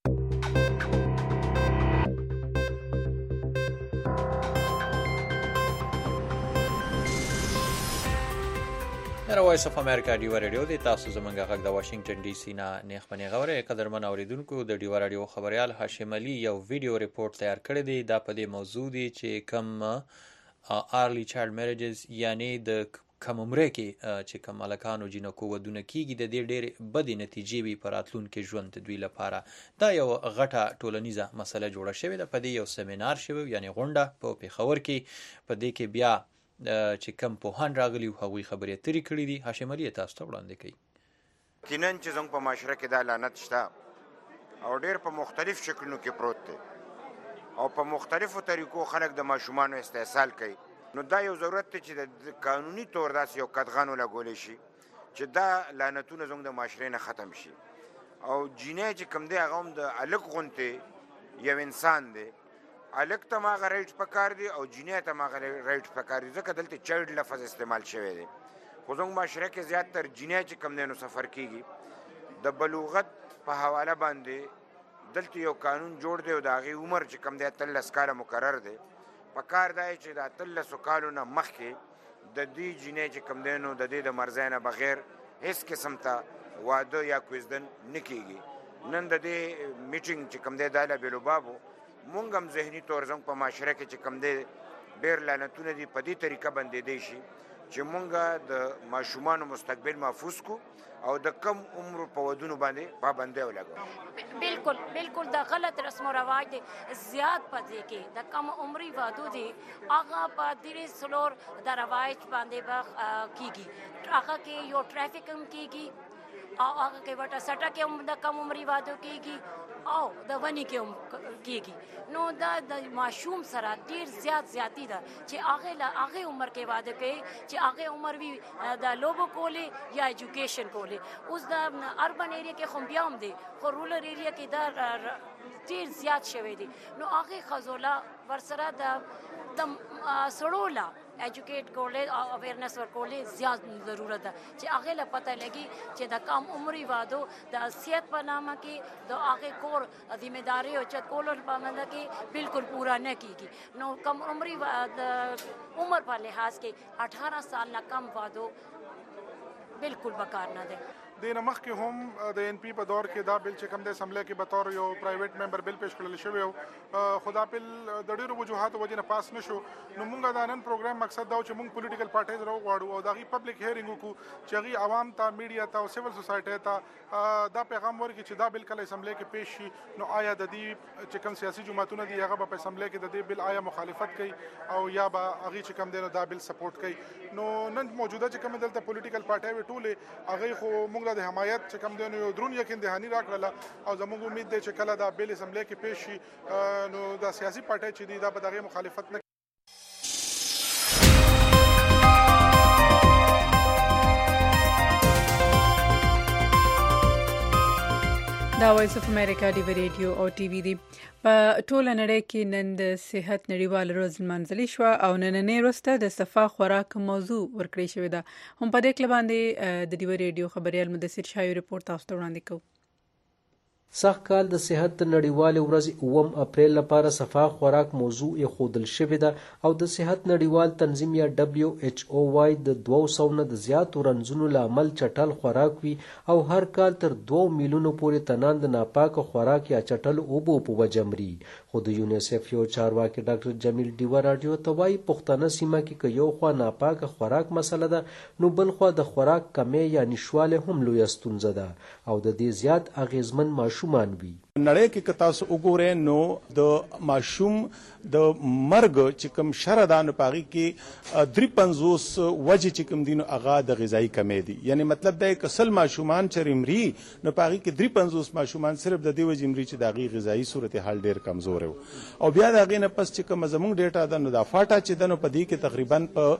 د وایس اف امریکا ډیو رادیو د تاسو زمونږ غږ د واشنگټن ډي سي نه نیخ پنې غوړې قدرمن اوریدونکو د ډیو رادیو خبريال هاشم علي یو ویډیو ریپورت تیار کړی دی دا په دې موضوع دی چې کم ارلی چایلډ میریجز یعنی د کم عمره کې چې کم الکانو جنکو ودونه کیږي د دې ډېر بدې نتیجې وي په راتلونکي ژوند د دوی لپاره دا یو غټه ټولنیزه مسله جوړه شوې ده په دې یو سیمینار شوی یعنی غونډه په پیښور کې په دې کې بیا چې کم پوهان راغلي او هغوی خبرې اترې کړې دي هاشم علي تاسو ته وړاندې کوي کینن چې زموږ په معاشره کې دا لعنت شته او ډېر په مختلف شکلونو کې پروت دی او په مختلفو طریقو خلک د ماشومانو استحصال کوي نو دا یو ضرورت دی چې د قانوني طور داسې یو قدغن ولګولی شي چې دا لعنتونه زموږ د معاشرې نه ختم شي او جینۍ چې کوم دی هغه هم د هلک غوندې یو انسان دی الک ته ماغه رایټ پکار دی او جینۍ ته ماغه رایټ پکار دی ځکه دلته چایلډ لفظ استعمال شوی دی خو زموږ معاشره کې زیاتر جینۍ چې کوم دی نو سفر کیږي د بلوغت په حواله باندې دلته یو قانون جوړ دی او د هغې عمر چې کوم دی 13 کاله مقرر دی پکار دی چې د 13 کالو نه مخکې د دې جینۍ چې کوم دی نو د دې د مرضۍ نه بغیر هیڅ قسم ته واده یا کوزدن نه کیږي. نن د دې میټینګ چې کوم دی دا له بیلوبابو مونږ هم ذهني طور زموږ په معاشره کې چې کوم دی ډېر لعنتونه دي په دې طریقه بندېدی شي چې مونږ د ماشومانو مستقبل محفوظ کو او د کم عمر په ودونو باندې پابندي ولګو. بالکل د غلط رسم و رواج دي زیات پدې کې د کم عمري وادو دي هغه په دې سلور د رواج باندې کیږي. هغه کې یو ټرافیک هم کیږي او هغه کې وټه سټه کې هم د کم عمري وادو کیږي او د ونی کې هم کیږي. نو دا د ماشوم سره ډیر زیاتی ده چې هغه عمر کې واده کوي چې هغه عمر وی د لوبو کولې یا ایجوکیشن کولې. اوس د اربن ایریا کې خو بیا هم دي خو رورل ایریا کې دا ډیر زیات شوی دي. نو هغه خزولا ورسره د سړولا ایجوکیټ کولې او اویرنس ورکولې زیات ضرورت ده چې هغه له پته لګي چې د کم عمري وادو د حیثیت په نامه کې د هغه کور ذمہ داری او چت کولو په نامه کې بالکل پورا نه کیږي. نو کم عمري د عمر په لحاظ کې 18 سال نه کم وادو بالکل بکار نه ده. دینه مخکې هم د ان پی په دور کې دا بل چې کوم د اسمبلی کې به طور یو پرایویټ ممبر بل پیش کړل شوی او خدا بل د ډیرو وجوهاتو وجې نه پاس نشو. نو موږ د نن پروګرام مقصد دا چې موږ پولیټیکل پارټیز راوغواړو او دغه پبلک هیرینګ وکړو چې هغه عوام ته میډیا ته او سیول سوسایټي ته دا پیغام ورکړي چې دا بل کله اسمبلی کې پیش شي نو آیا د دې چې کوم سیاسي جماعتونه دي هغه په اسمبلی کې د دې بل آیا مخالفت کوي او یا به هغه چې کوم دی نو دا بل سپورټ کوي. نو نن موجوده چې کوم دلته پولیټیکل پارټي ټوله هغه خو موږ د حمایت چې کوم دی نو یو درون یقین دهانی راکړله او زموږ امید دی چې کله دا بل اسمبلی کې پیش شي نو دا سیاسي پارټي چې دی دا به دغه مخالفت نه. دا وایس اف امریکا دی ریډیو او ټي وي دی په ټوله نړۍ کې نن د صحت نړیوال ورځ لمانځل شو او نننې ورځ د صفا خوراک موضوع ورکړی شوې ده. هم په دې کله باندې د دی ریډیو خبريال مدثر شایو ریپورت تاسو ته وړاندې کوو. سږ کال د صحت د نړیوالې ورځې 9 اپریل لپاره صفا خوراک موضوع ایښودل شوې ده او د صحت نړیوال تنظیم یا WHO وايي د 200 نه د زیاتو رنځونو له امل چټل خوراک وي او هر کال تر 2 میلیونو پورې تنان د ناپاکه خوراک یا چټل اوبو په وجه مري. خو د یونیسف یو چارواکي ډاکټر جمیل ډیوا راډیو ته وايي پښتنه سیمه کې که یو خوا ناپاکه خوراک مسله ده نو بل خوا د خوراک کمی یا نشواله هم لویه ستونزه ده او د دې زیات اغیزمن ماشومان وي. نړۍ کې که تاسو وګورئ نو د ماشوم د مرګ چې کوم شره ده نو په هغې کې 53 وجې چې کوم دي نو هغه د غذایي کمی دي. یعنی مطلب دا که 100 ماشومان چې مري نو په هغې کې 53 ماشومان صرف د دې وجې مري چې د هغې غذایي صورتحال ډېر کمزور و. او بیا د هغې نه پس چې کومه زموږ ډیټا ده نو دا فاټا چې ده نو په دې کې تقریبا په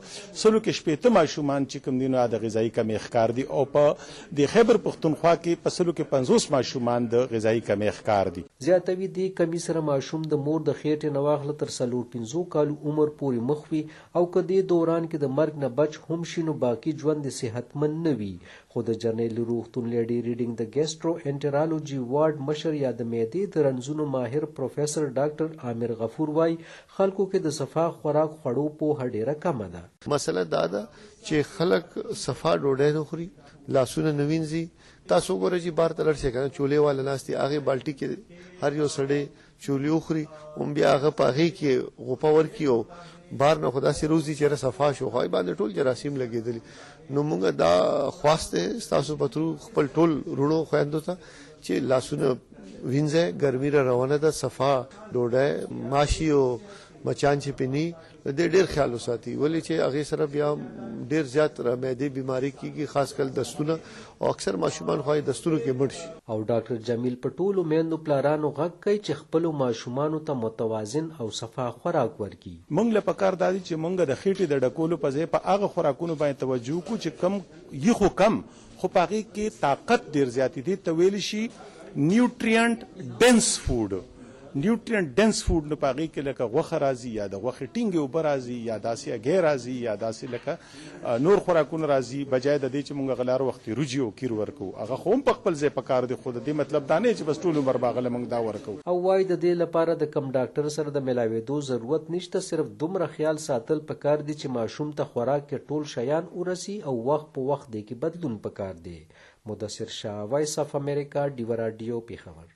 100 ماشومان چې کوم دي نو د غذایي کمی ښکار دي او په د خیبر پښتونخوا کې په 50 ماشومان د غذایي کمی ښکار دي. زیاتوي دې کمی سره ماشوم د مور د خېټې نه واخله تر 45 کالو عمر پورې مخ وي او که دې دوران کې د مرګ نه بچ هم شي نو باقي ژوند د صحتمند نه وي. خو د جرنیل روغتون لیډي ریډینګ د ګیسټرو انټرالوجي وارډ مشر یا د معدې د رنځونو ماهر پروفیسر ډاکټر عامر غفور وايي خلکو کې د صفا خوراک خوړو پوهه ډېره کمه ده. مسله دا ده چې خلک صفا ډوډۍ نه خوري لاسونه نه وینځي. تاسو ګورئ چې بار ته لړ شي کنه چولې والا ناستي هغه بالټي کې هر یو سړی چولې وخوري هم بیا هغه په هغې کې غوپه ورکي او بار نه خدا سي روزي چې صفا شو خو باندې ټول جراثیم لګېدلي. نو موږ دا خواست تاسو پترو خپل ټول رونو خويندو ته چې لاسونه وینځه ګرمي را روانه ده صفا ډوډۍ ماشي او مچان چې پني د ډېر خیال وساتي ولې چې هغه سره بیا ډېر زیات معدې بیماری کیږي خاص کل دستونه او اکثر ماشومان خو دستونو کې مړ شي. او ډاکټر جمیل پټولو میندو پلارانو غږ کوي چې خپل ماشومانو ته متوازن او صفا خوراک ورکړي. موږ له پکار دادي چې موږ د خېټې د ډکولو په ځای په هغه خوراکونو باندې توجه وکړو چې کم یخو کم خو په هغې کې طاقت ډېر زیات دي ته ویل شي نیوټرینټ ډنس فوډ نیوټرینټ ډنس فود نه پاغي کې لکه غوخه راځي یا د غوخه ټینګ او برازي یا داسې اګیر راځي یا داسې لکه نور خوراکونه راځي بجای د دې چې مونږ غلار وخت روجي او کیر ورکو هغه خو هم په خپل ځای په کار دي خو د دې مطلب دا نه چې بس ټول عمر باغله مونږ دا ورکو او وای د دې لپاره د کم ډاکټر سره د ملاوېدو ضرورت نشته صرف دومره خیال ساتل پکار دي چې ماشوم ته خوراک کې ټول شیان ورسي او وخت په وخت دی کې بدلون پکار دی مدثر شاه وایس اف امریکا ډیو رادیو پیښور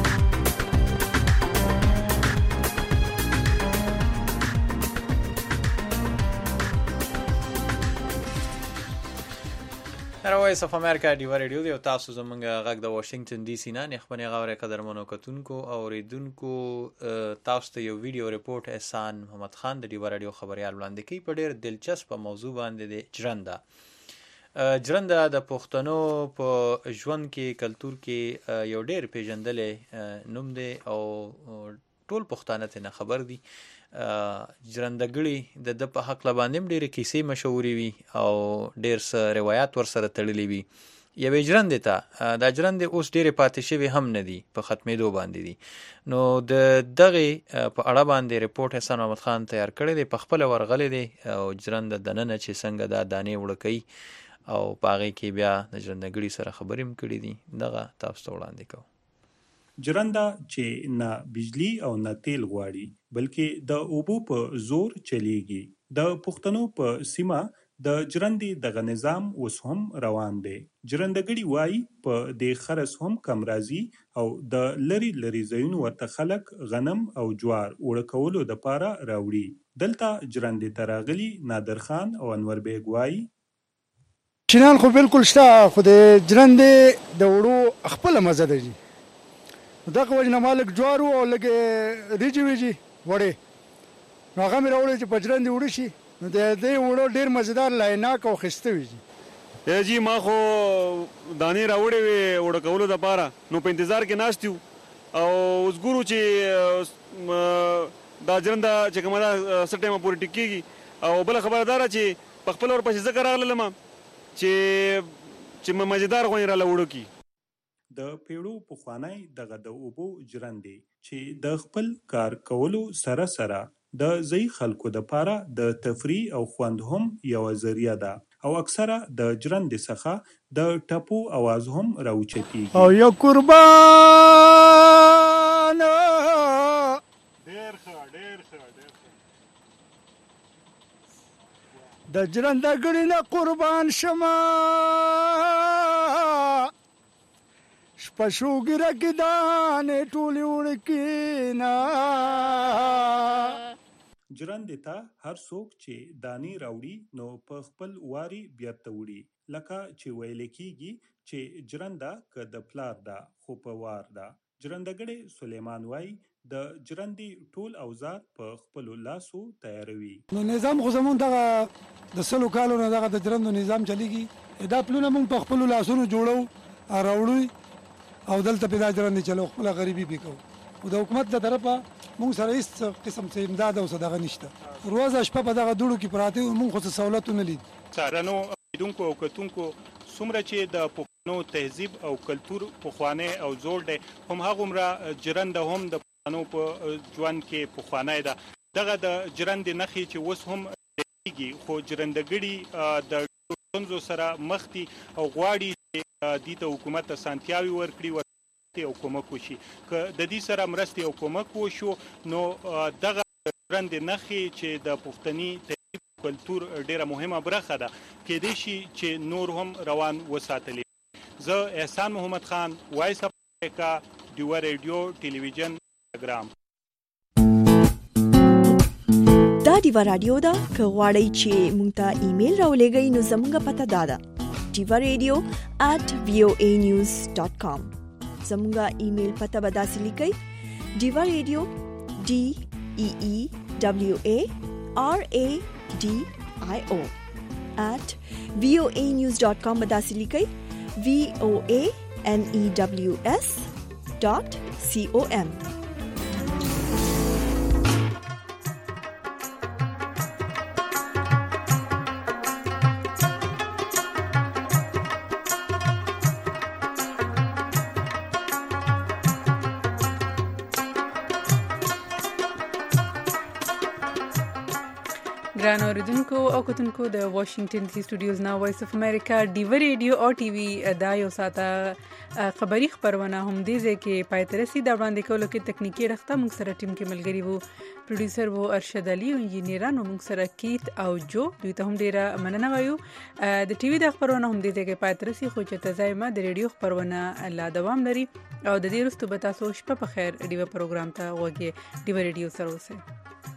وایس اف امریکا ډیو رادیو دی او تاسو زمونږ غږ د واشنگټن ډي سي نه خپلې غوړې قدرمنو کتونکو او اوریدونکو تاسو ته یو ویډیو ریپورت احسان محمد خان د ډیو رادیو خبريال وړاندې کوي په ډېر دلچسپ موضوع باندې دی جرنده د پښتنو په ژوند کې کلتور کې یو ډېر پیژندلې نوم دی او ټول پښتانه ته نه خبر دي جرندګړي د په حق لباندې ډېرې کیسې مشهورې وي او ډېر څه روایت ورسره تړلې وي یوې جرندې ته دا جرندې اوس ډېرې پاتې شوي هم نه دي په ختمېدو باندې دي نو د دغې په اړه باندې ریپورټ احسان محمد خان تیار کړی دی په خپله ورغلی دی او جرنده دننه چې څنګه دا دانې وړه کوي او په هغې کې بیا د جرندګړي سره خبرې هم کړي دي دغه تاسو ته وړاندې کوو جرنده چې نه بجلی او نه تیل غواړي بلکې د اوبو په زور چلیږي د پښتنو په سیمه د جرندې دغه نظام اوس هم روان دی جرندګړي وایي په دې خرڅ هم کم راځي او د لری ځایونو ورته خلک غنم او جوار وړه کولو دپاره راوړي دلته جرندې ته راغلي نادر خان او انور بیګ وایي چینان خو بالکل شته خو د جرندې د وړو خپله مزه ده دغه وجه نه مالک جوارو او لږ ریجی ویجی وړې نو هغه مې راوړی چې په جرندې وړه شي نو د دې وړو ډېر مزیدار لایناک او ښایسته وي جی ما خو دانې راوړې وې وړه کولو دپاره نو په انتظار کې ناست یو او اوس ګورو چې دا جرنده چې کومه ده څه ټایمه پورې ټیکېږي او بله خبره دا ده چې په خپله ورپسې ځکه راغللم چې مزیدار غوندې راله وړه کي د پیړو پخوانی دغه د اوبو جرندې چې د خپل کار کولو سره سره د ځایی خلکو دپاره د تفریح او خوند هم یوه ذریعه ده او اکثره د جرندې څخه د ټپو اواز هم راوچتېږي او یو قربان د جرندګړي نه قربان شمه شپه شوګیره کې دانې ټولې وړکینا جرندې ته هر څوک چې دانې راوړي نو په خپل واري بیرته وړي لکه چې ویل کېږي چې جرنده که د پلار ده خو په وار ده جرندګړی سلیمان وایي د جرندې ټول اوزار په خپلو لاسو تیاروي نو نظام خو زمونږ دغه د سلو کالو نه دغه د جرندو نظام چلیږي دا پلونه مونږ په خپلو لاسونو جوړو راوړو او دلته پیدا جرندې چلو خپله غریبي پې کوو خو د حکومت له طرفه مونږ سره هېڅ قسم څه امداد او څه دغه نشته روزه شپه په دغه دوړو کې پراته یو مونږ خو څه سهولت ونه لید څارنو اوریدونکو او کتونکو څومره چې د پښتنو تهذیب او کلتور پخوانی او زوړ دی هم هغومره جرنده هم د پښتنو په ژوند کې پخوانی ده دغه د جرندې نښې چې اوس هم کېږي خو جرندګړي د ستونزو سره مخ دي او غواړي چې دې ته حکومت اسانتیاوې ورکړي او کومک وشي که د دې سره مرستې او کومک وشو نو دغه جرندې نښې چې د پښتني تهذیب کلتور ډیره مهمه برخه ده کېدای شي چې نور هم روان وساتلی زه احسان محمد خان وایس اف امریکا ډیو رادیو ټلویزیون پروګرام دا ډیو رادیو ده که غواړئ چې مونږ ته ایمیل راولېږئ نو زموږ پته دا ده diva@voanews.com زموږ ایمیل پته به داسې لیکئ diva.radio DEEVARADIO@voanews.com به داسې لیکئ voanews.com ګران اوریدونکو او کتونکو د واشنگټن ډي سي سټوډیوز نا وایس اف امریکا ډیو ریډیو او ټي وي دا یو ساته خبری خبرونه هم دي چې پایترسي د وړاندې کولو کې تکنیکی رخته موږ سره ټیم کې ملګری وو پروډوسر وو ارشد علي او انجینرانو موږ سره کیت او جو دوی ته هم ډیره مننه وایو د ټي وي د خبرونه هم دي چې پایترسي خو چې تزایمه د ریډیو خبرونه لا دوام لري او د دې وروسته به تاسو شپه په خیر ډیو پروګرام ته وګورئ ډیو ریډیو سره اوسئ